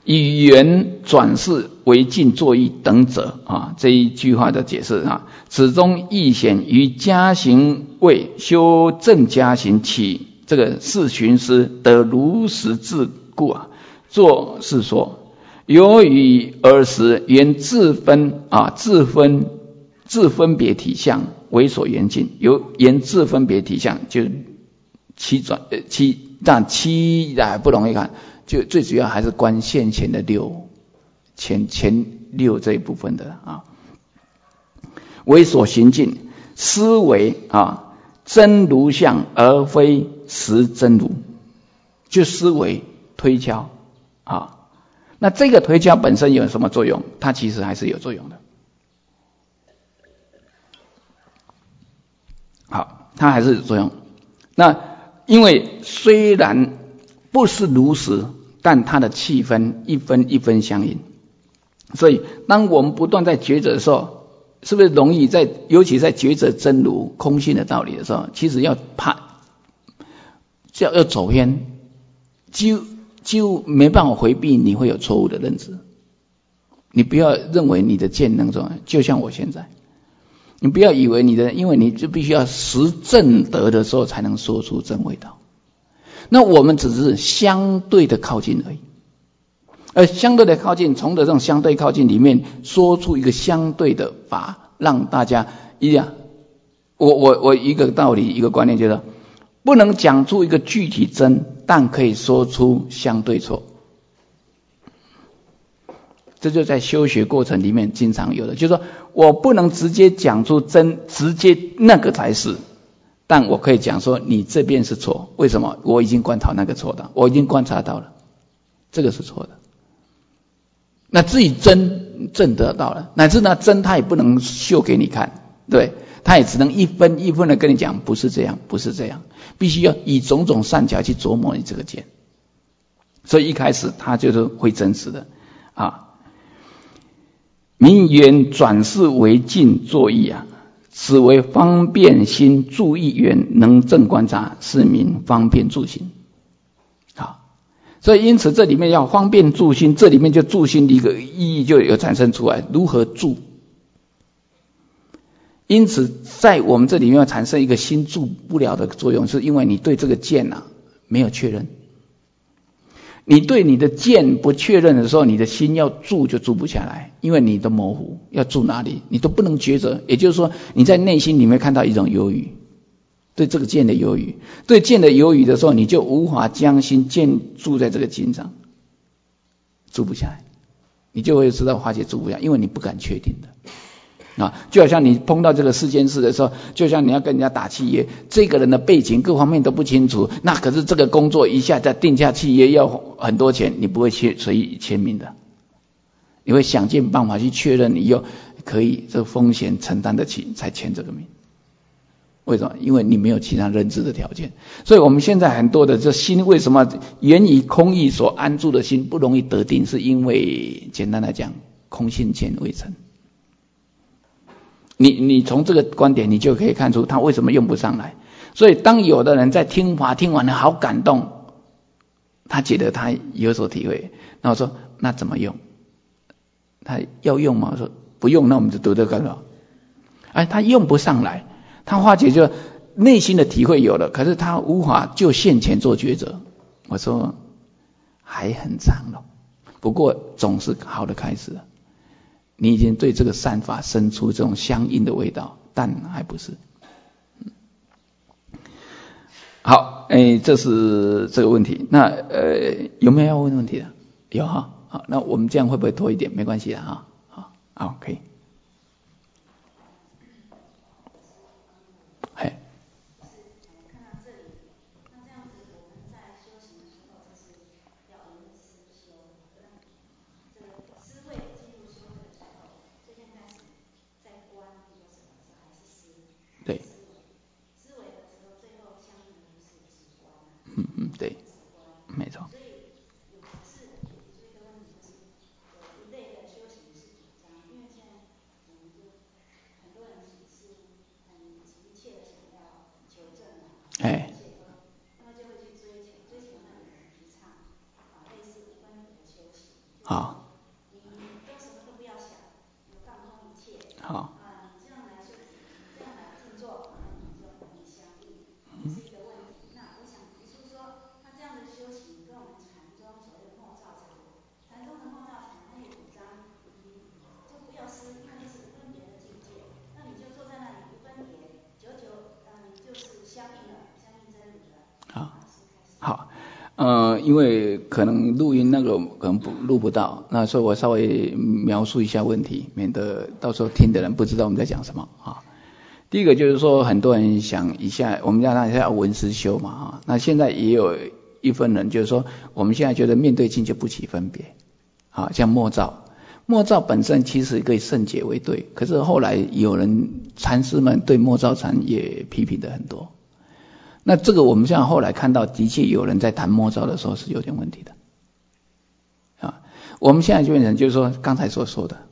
以圆转世为尽作意等者啊，这一句话的解释啊，此中亦显于家行位修正家行起这个四寻思得如实自故啊，作是说，由于儿时原自分啊自分自分别体相为所缘尽，由原自分别体相就七转呃七但七啊不容易看。就最主要还是观现前的六前前六这一部分的啊，为所行尽，思维啊真如相而非实真如，就思维推敲啊。那这个推敲本身有什么作用？它其实还是有作用的。好，它还是有作用。那因为虽然不是如实，但它的气氛一分一分相应，所以当我们不断在抉择的时候，是不是容易在，尤其在抉择真如空性的道理的时候，其实要怕，要要走偏，就就没办法回避你会有错误的认知。你不要认为你的见能做，就像我现在，你不要以为你的，因为你就必须要实证得的时候才能说出真味道。那我们只是相对的靠近而已，而相对的靠近，从这种相对靠近里面说出一个相对的法，让大家一样。我我我一个道理，一个观念，就是不能讲出一个具体真，但可以说出相对错。这就在修学过程里面经常有的，就是说我不能直接讲出真，直接那个才是。但我可以讲说你这边是错，为什么？我已经观察那个错的，我已经观察到了，这个是错的。那至于真证得到了，乃至那真他也不能秀给你看，对，他也只能一分一分的跟你讲，不是这样，不是这样，必须要以种种善巧去琢磨你这个见。所以一开始他就是会真实的啊，名缘转世为尽作意啊。此为方便心注意缘能正观察，是名方便住心。好，所以因此这里面要方便住心，这里面就住心的一个意义就有产生出来，如何住？因此在我们这里面要产生一个心住不了的作用，是因为你对这个见啊没有确认。你对你的见不确认的时候，你的心要住就住不下来，因为你的模糊，要住哪里你都不能抉择。也就是说你在内心里面看到一种犹豫，对这个见的犹豫，对见的犹豫的时候，你就无法将心见住在这个经上，住不下来，你就会知道化解住不下来，因为你不敢确定的。啊，就好像你碰到这个事件事的时候，就像你要跟人家打契约，这个人的背景各方面都不清楚，那可是这个工作一下再定下契约要很多钱，你不会去随意签名的，你会想尽办法去确认你又可以这个风险承担得起才签这个名。为什么？因为你没有其他认知的条件。所以我们现在很多的这心为什么源于空意所安住的心不容易得定，是因为简单来讲，空性见未成。你你从这个观点你就可以看出他为什么用不上来。所以当有的人在听法听完了好感动，他觉得他有所体会，那我说那怎么用？他要用吗？我说不用，那我们就读这个了。哎，他用不上来，他化解就内心的体会有了，可是他无法就现前做抉择。我说还很长了，不过总是好的开始了。你已经对这个善法生出这种相应的味道，但还不是。好，哎，这是这个问题。那呃，有没有要问问题的？有哈。好，那我们这样会不会拖一点？没关系的哈。好，好，可以。嘿。对，嗯嗯，对，没错。 好。 啊，你这样来说，这样来静坐，你就很相应，是一个问题。那我想提出说，他这样的修行跟我们禅宗所谓的默照禅，禅宗的默照禅，它也主张你就不要思，那就是分别的境界，那你就坐在那里不分别，久久，嗯，就是相应了，相应真理了。 好，好。呃，因为可能录音那个可能不录不到，那所以我稍微描述一下问题，免得到时候听的人不知道我们在讲什么啊。第一个就是说，很多人想一下，我们要让要闻思修嘛啊，那现在也有一份人就是说，我们现在觉得面对境就不起分别，啊，像默照，默照本身其实可以圣解为对，可是后来有人禅师们对默照禅也批评的很多。那这个我们现在后来看到，的确有人在谈默照的时候是有点问题的，啊，我们现在就变成就是说刚才所说的，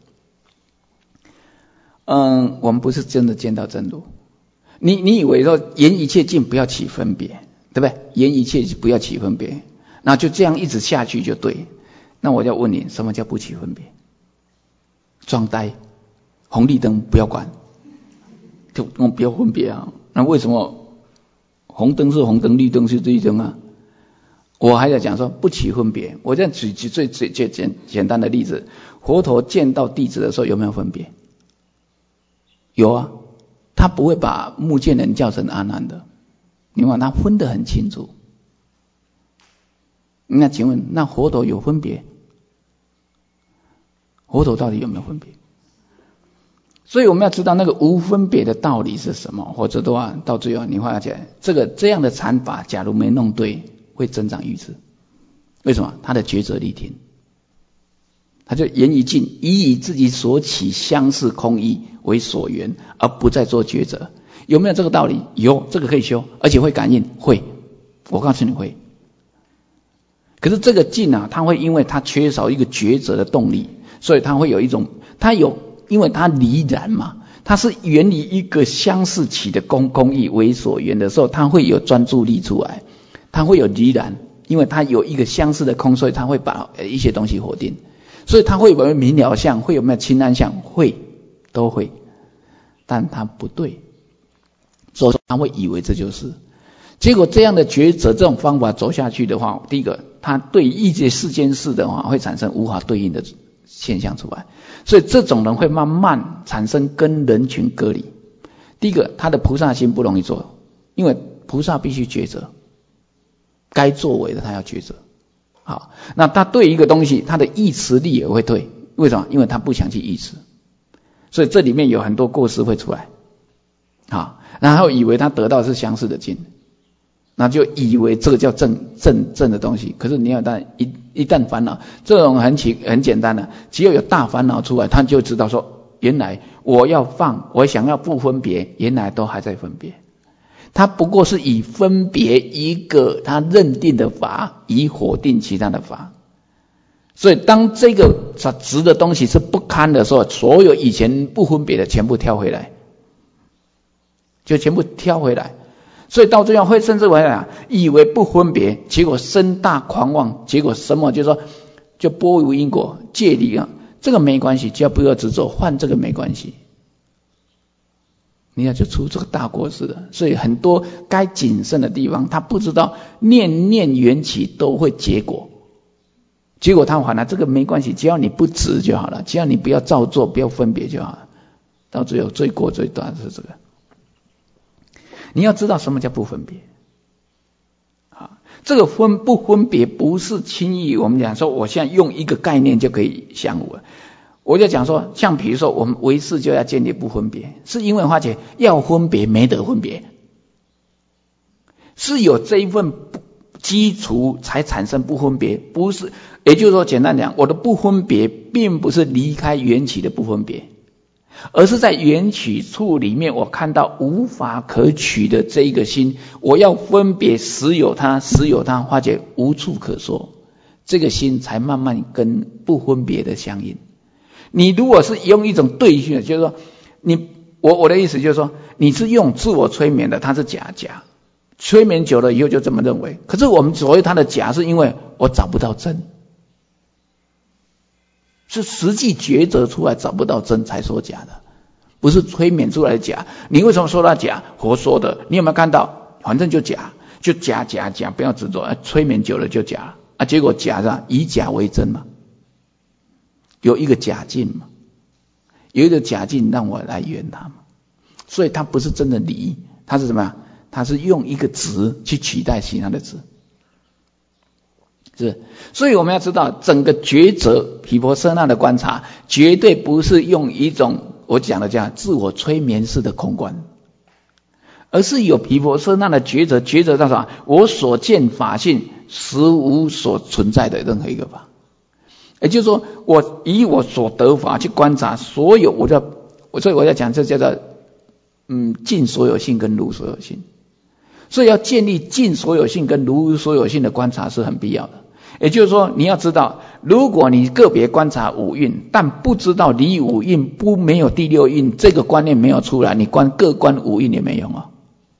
嗯，我们不是真的见到真如。你你以为说言一切尽不要起分别，对不对？言一切不要起分别，那就这样一直下去就对。那我就问你，什么叫不起分别？装呆，红绿灯不要管，就不要分别啊。那为什么？红灯是红灯，绿灯是绿灯啊！我还在讲说不起分别。我这样举举最最最简简单的例子，佛陀见到弟子的时候有没有分别？有啊，他不会把目犍连叫成阿难的，你看他分得很清楚。那请问，那佛陀有分别？佛陀到底有没有分别？所以我们要知道那个无分别的道理是什么，否则的话，到最后你会发现，这个这样的禅法，假如没弄对，会增长愚痴。为什么？他的抉择力听，他就言一尽，以以自己所起相似空义为所缘，而不再做抉择。有没有这个道理？有，这个可以修，而且会感应，会。我告诉你会。可是这个尽啊，他会因为他缺少一个抉择的动力，所以他会有一种，他有。因为它离然嘛，它是源于一个相似起的空空义为所缘的时候，它会有专注力出来，它会有离然，因为它有一个相似的空，所以它会把一些东西否定，所以它会有没有明了相，会有没有清安相，会都会，但它不对，所以他会以为这就是。结果这样的抉择，这种方法走下去的话，第一个，它对一些世间事的话，会产生无法对应的现象出来。所以这种人会慢慢产生跟人群隔离。第一个，他的菩萨心不容易做，因为菩萨必须抉择，该作为的他要抉择。好，那他对一个东西，他的忆持力也会退，为什么？因为他不想去忆持，所以这里面有很多过失会出来。好，然后以为他得到是相似的境，那就以为这个叫正正正的东西。可是你要但一一旦烦恼，这种很起很简单的，只要有大烦恼出来，他就知道说，原来我要放，我想要不分别，原来都还在分别。他不过是以分别一个他认定的法，以否定其他的法。所以当这个执的东西是不堪的时候，所有以前不分别的全部跳回来，就全部跳回来。所以到最后会甚至回来啊，以为不分别，结果身大狂妄，结果什么？就是说，就波无因果，戒离啊，这个没关系，只要不要执着，换这个没关系。你看就出这个大过失了。所以很多该谨慎的地方，他不知道念念缘起都会结果，结果他反而这个没关系，只要你不执就好了，只要你不要照做，不要分别就好了。到最后罪过最大的是这个。你要知道什么叫不分别啊？这个分不分别不是轻易我们讲说我现在用一个概念就可以相互了。我就讲说，像比如说我们唯识就要建立不分别，是因为发觉要分别没得分别，是有这一份基础才产生不分别，不是，也就是说简单讲，我的不分别并不是离开缘起的不分别，而是在缘起处里面，我看到无法可取的这一个心，我要分别实有它，实有它，发觉无处可说，这个心才慢慢跟不分别的相应。你如果是用一种对性的，就是说，你我我的意思就是说，你是用自我催眠的，它是假假，催眠久了以后就这么认为。可是我们所谓它的假，是因为我找不到真。是实际抉择出来找不到真才说假的， 不是催眠出来的假。你为什么说它假？佛说的，你有没有看到？反正就假，就假假假，不要执着。啊、催眠久了就假了啊，结果假是以假为真嘛，有一个假境嘛，有一个假境让我来圆它嘛，所以它不是真的理，它是什么呀？它是用一个值去取代其他的值。是，所以我们要知道，整个抉择毗婆舍那的观察，绝对不是用一种我讲的这样自我催眠式的空观，而是有毗婆舍那的抉择，抉择到什么？我所见法性实无所存在的任何一个法，也就是说，我以我所得法去观察所有，我叫，所以我在讲这叫做嗯尽所有性跟如所有性，所以要建立尽所有性跟如所有性的观察是很必要的。也就是说，你要知道，如果你个别观察五蕴，但不知道离五蕴不没有第六蕴，这个观念没有出来，你观各观五蕴也没用哦。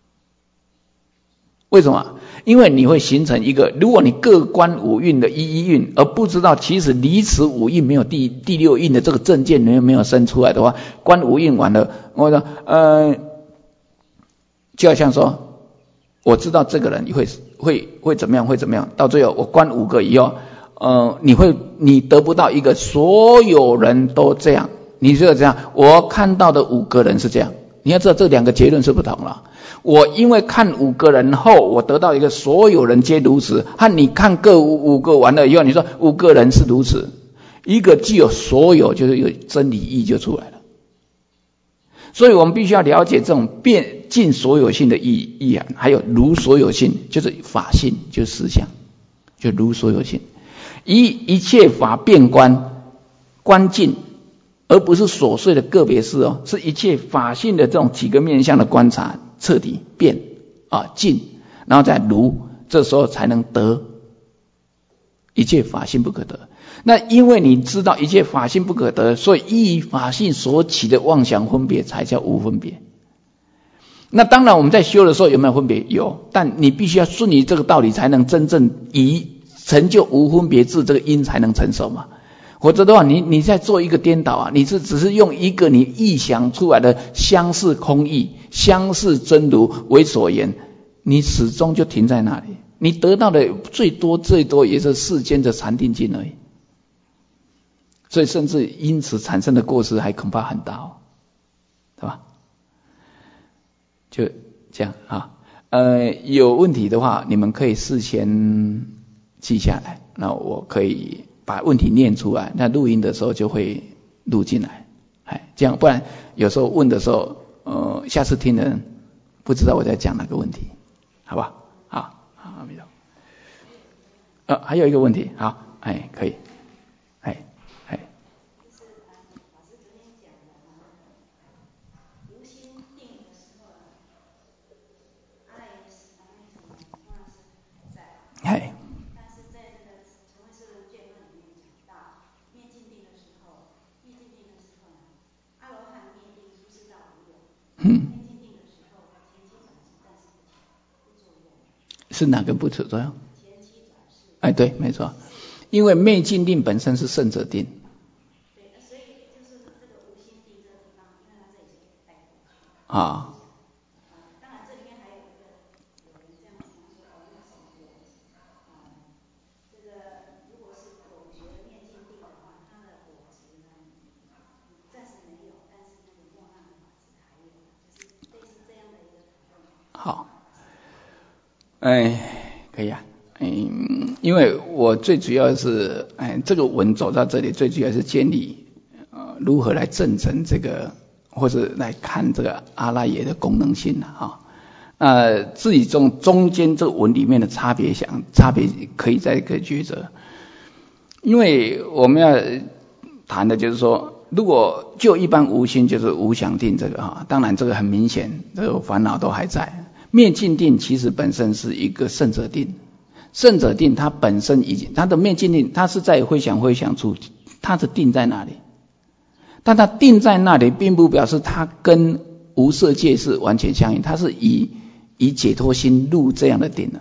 为什么？因为你会形成一个，如果你各观五蕴的一一蕴，而不知道其实离此五蕴没有第第六蕴的这个正见没有没有生出来的话，观五蕴完了，我说呃，就好像说，我知道这个人会会会怎么样会怎么样，到最后我观五个以后，呃，你会你得不到一个所有人都这样，你就这样，我看到的五个人是这样，你要知道这两个结论是不同了。我因为看五个人后，我得到一个所有人皆如此，和你看各五个完了以后，你说五个人是如此，一个既有所有，就是有真理义就出来了。所以我们必须要了解这种变尽所有性的意意涵，还有如所有性，就是法性，就是实相，就如所有性，以一切法变观，观尽，而不是琐碎的个别事哦，是一切法性的这种几个面向的观察，彻底变啊尽，然后再如，这时候才能得。一切法性不可得。那因为你知道一切法性不可得，所以依法性所起的妄想分别才叫无分别。那当然我们在修的时候有没有分别？有，但你必须要顺于这个道理，才能真正以成就无分别智这个因才能成熟嘛。否则的话，你你在做一个颠倒啊，你是只是用一个你臆想出来的相似空义、相似真如为所言，你始终就停在那里。你得到的最多最多也是世间的禅定境而已，所以甚至因此产生的过失还恐怕很大哦，对吧？就这样啊，呃，有问题的话，你们可以事先记下来，那我可以把问题念出来，那录音的时候就会录进来，哎，这样不然有时候问的时候，呃，下次听的人不知道我在讲哪个问题，好吧？好。阿弥陀佛。呃，还有一个问题，好，哎，可以，哎，哎。 就是老师昨天讲的无心定的时候，阿赖耶识啊那什么同样是在， 哎。 但是在这个成唯识论卷论里面讲到灭尽定的时候，灭尽定的时候呢，阿罗汉灭定出世道无有， 嗯。 灭尽定的时候前期转世，但是不作用。 是哪个不作用？哎，对，没错，因为灭尽定本身是圣者定。 对，所以就是这个无心定这个地方，因为它这里是带过去。 啊。 当然，这里面还有一个有人这样讲说，哦，那什么啊，这个如果是果学灭尽定的话，它的果实呢，暂时没有，但是那个莫那的法子还有，就是类似这样的一个讨论。 好。哎，可以啊。嗯，因为我最主要是，哎，这个文走到这里，最主要是建立呃如何来证成这个，或者来看这个阿赖耶的功能性啊。哈、呃，至于中中间这个文里面的差别，想差别可以再可以抉择，因为我们要谈的就是说，如果就一般无心就是无想定这个哈，当然这个很明显，这个烦恼都还在。灭尽定其实本身是一个圣者定。圣者定它本身已经，它的灭尽定，它是在回想回想处，它的定在那里，但它定在那里，并不表示它跟无色界是完全相应，它是以以解脱心入这样的定的。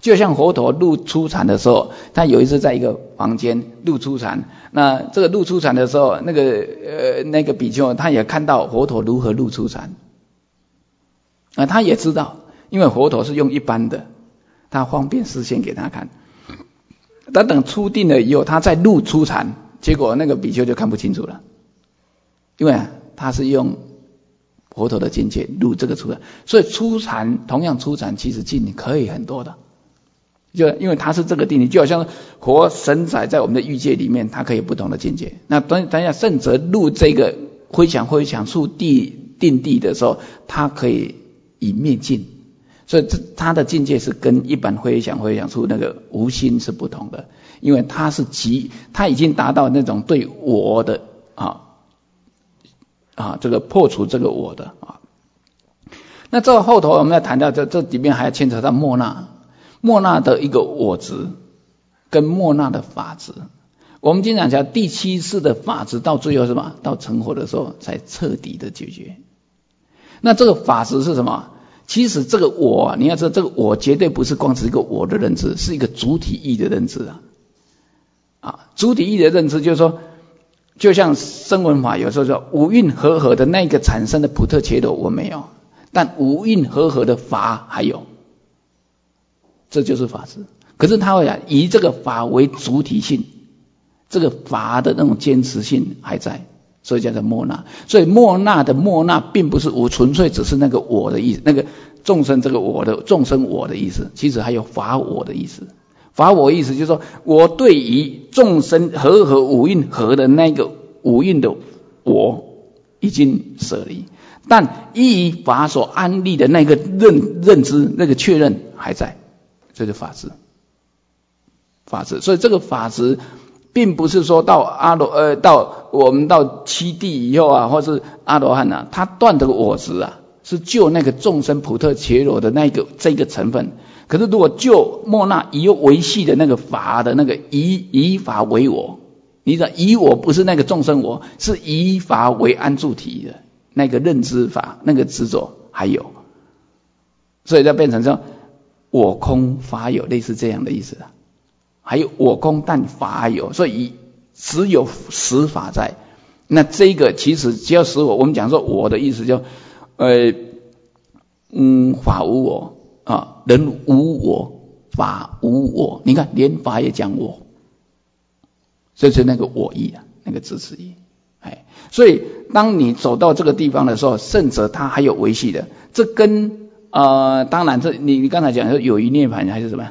就像佛陀入初禅的时候，他有一次在一个房间入初禅，那这个入初禅的时候，那个呃那个比丘他也看到佛陀如何入初禅，啊，他也知道，因为佛陀是用一般的，他方便示现给他看。他等出定了以后，他再入初禅，结果那个比丘就看不清楚了，因为他是用佛陀的境界入这个初禅，所以初禅同样初禅其实境可以很多的。就因为它是这个定力，就好像活神在在我们的欲界里面，它可以有不同的境界。那等等一下圣者入这个非想非想处地定地的时候，它可以以灭尽，所以这它的境界是跟一般非想非想处那个无心是不同的，因为它是极，它已经达到那种对我的啊啊这个破除这个我的啊。那这个后头我们要谈到这这里面还牵扯到莫那。莫那的一个我执跟莫那的法执，我们经常讲第七世的法执到最后什么？到成佛的时候才彻底的解决。那这个法执是什么？其实这个我啊，你要知道这个我绝对不是光是一个我的认知，是一个主体意的认知啊。啊，主体意的认知就是说，就像声闻法有时候说五蕴和合的那个产生的普特伽罗我没有，但五蕴和合的法还有。这就是法执，可是他会啊以这个法为主体性，这个法的那种坚持性还在，所以叫做莫那。所以莫那的莫那并不是我纯粹只是那个我的意思，那个众生这个我的众生我的意思，其实还有法我的意思。法我意思就是说，我对于众生和合五蕴合的那个五蕴的我已经舍离，但依于法所安立的那个认认知那个确认还在。这是法执，法执，所以这个法执，并不是说到阿罗呃到我们到七地以后啊，或是阿罗汉啊，他断这个我执啊，是就那个众生普特伽罗的那个这个成分。可是如果就莫那以维系的那个法的那个以以法为我，你知道以我不是那个众生我，是以法为安住体的那个认知法，那个执着还有，所以就变成说。我空法有，类似这样的意思啊。还有我空但法有，所以只有实法在。那这个其实只要使我，我们讲说我的意思就，呃，嗯，法无我啊，人无我，法无我。你看连法也讲我，所以是那个我意啊，那个支持意。哎，所以当你走到这个地方的时候，圣者他还有维系的，这跟。呃，当然这你你刚才讲说有余涅槃还是什么？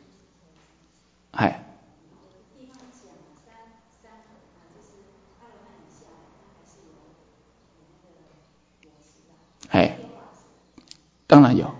哎，哎，当然有，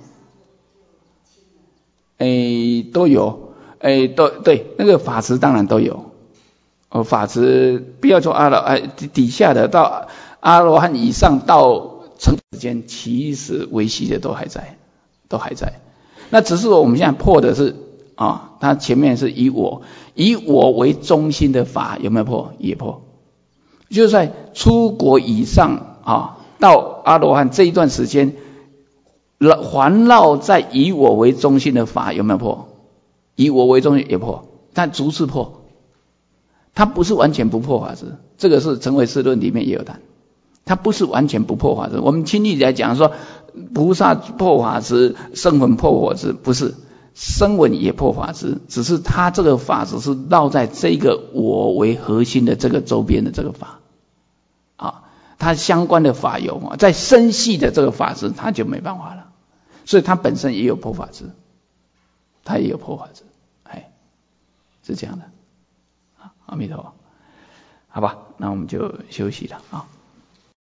哎，都有，哎，都对，那个法执当然都有。哦，法执不要说阿罗，哎，底下的到阿罗汉以上到。成时间其实维系的都还在，都还在。那只是我们现在破的是啊，它前面是以我以我为中心的法有没有破？也破。就是在出国以上啊，到阿罗汉这一段时间，环绕在以我为中心的法有没有破？以我为中心也破，但逐次破。它不是完全不破法执，这个是成唯识论里面也有谈。它不是完全不破法执，我们轻易来讲说菩萨破法执，声闻破法执，不是，声闻也破法执，只是它这个法执是绕在这个我为核心的这个周边的这个法啊，它相关的法有，在深细的这个法执它就没办法了，所以它本身也有破法执，它也有破法执，哎，是这样的，阿弥陀佛，好吧，那我们就休息了啊。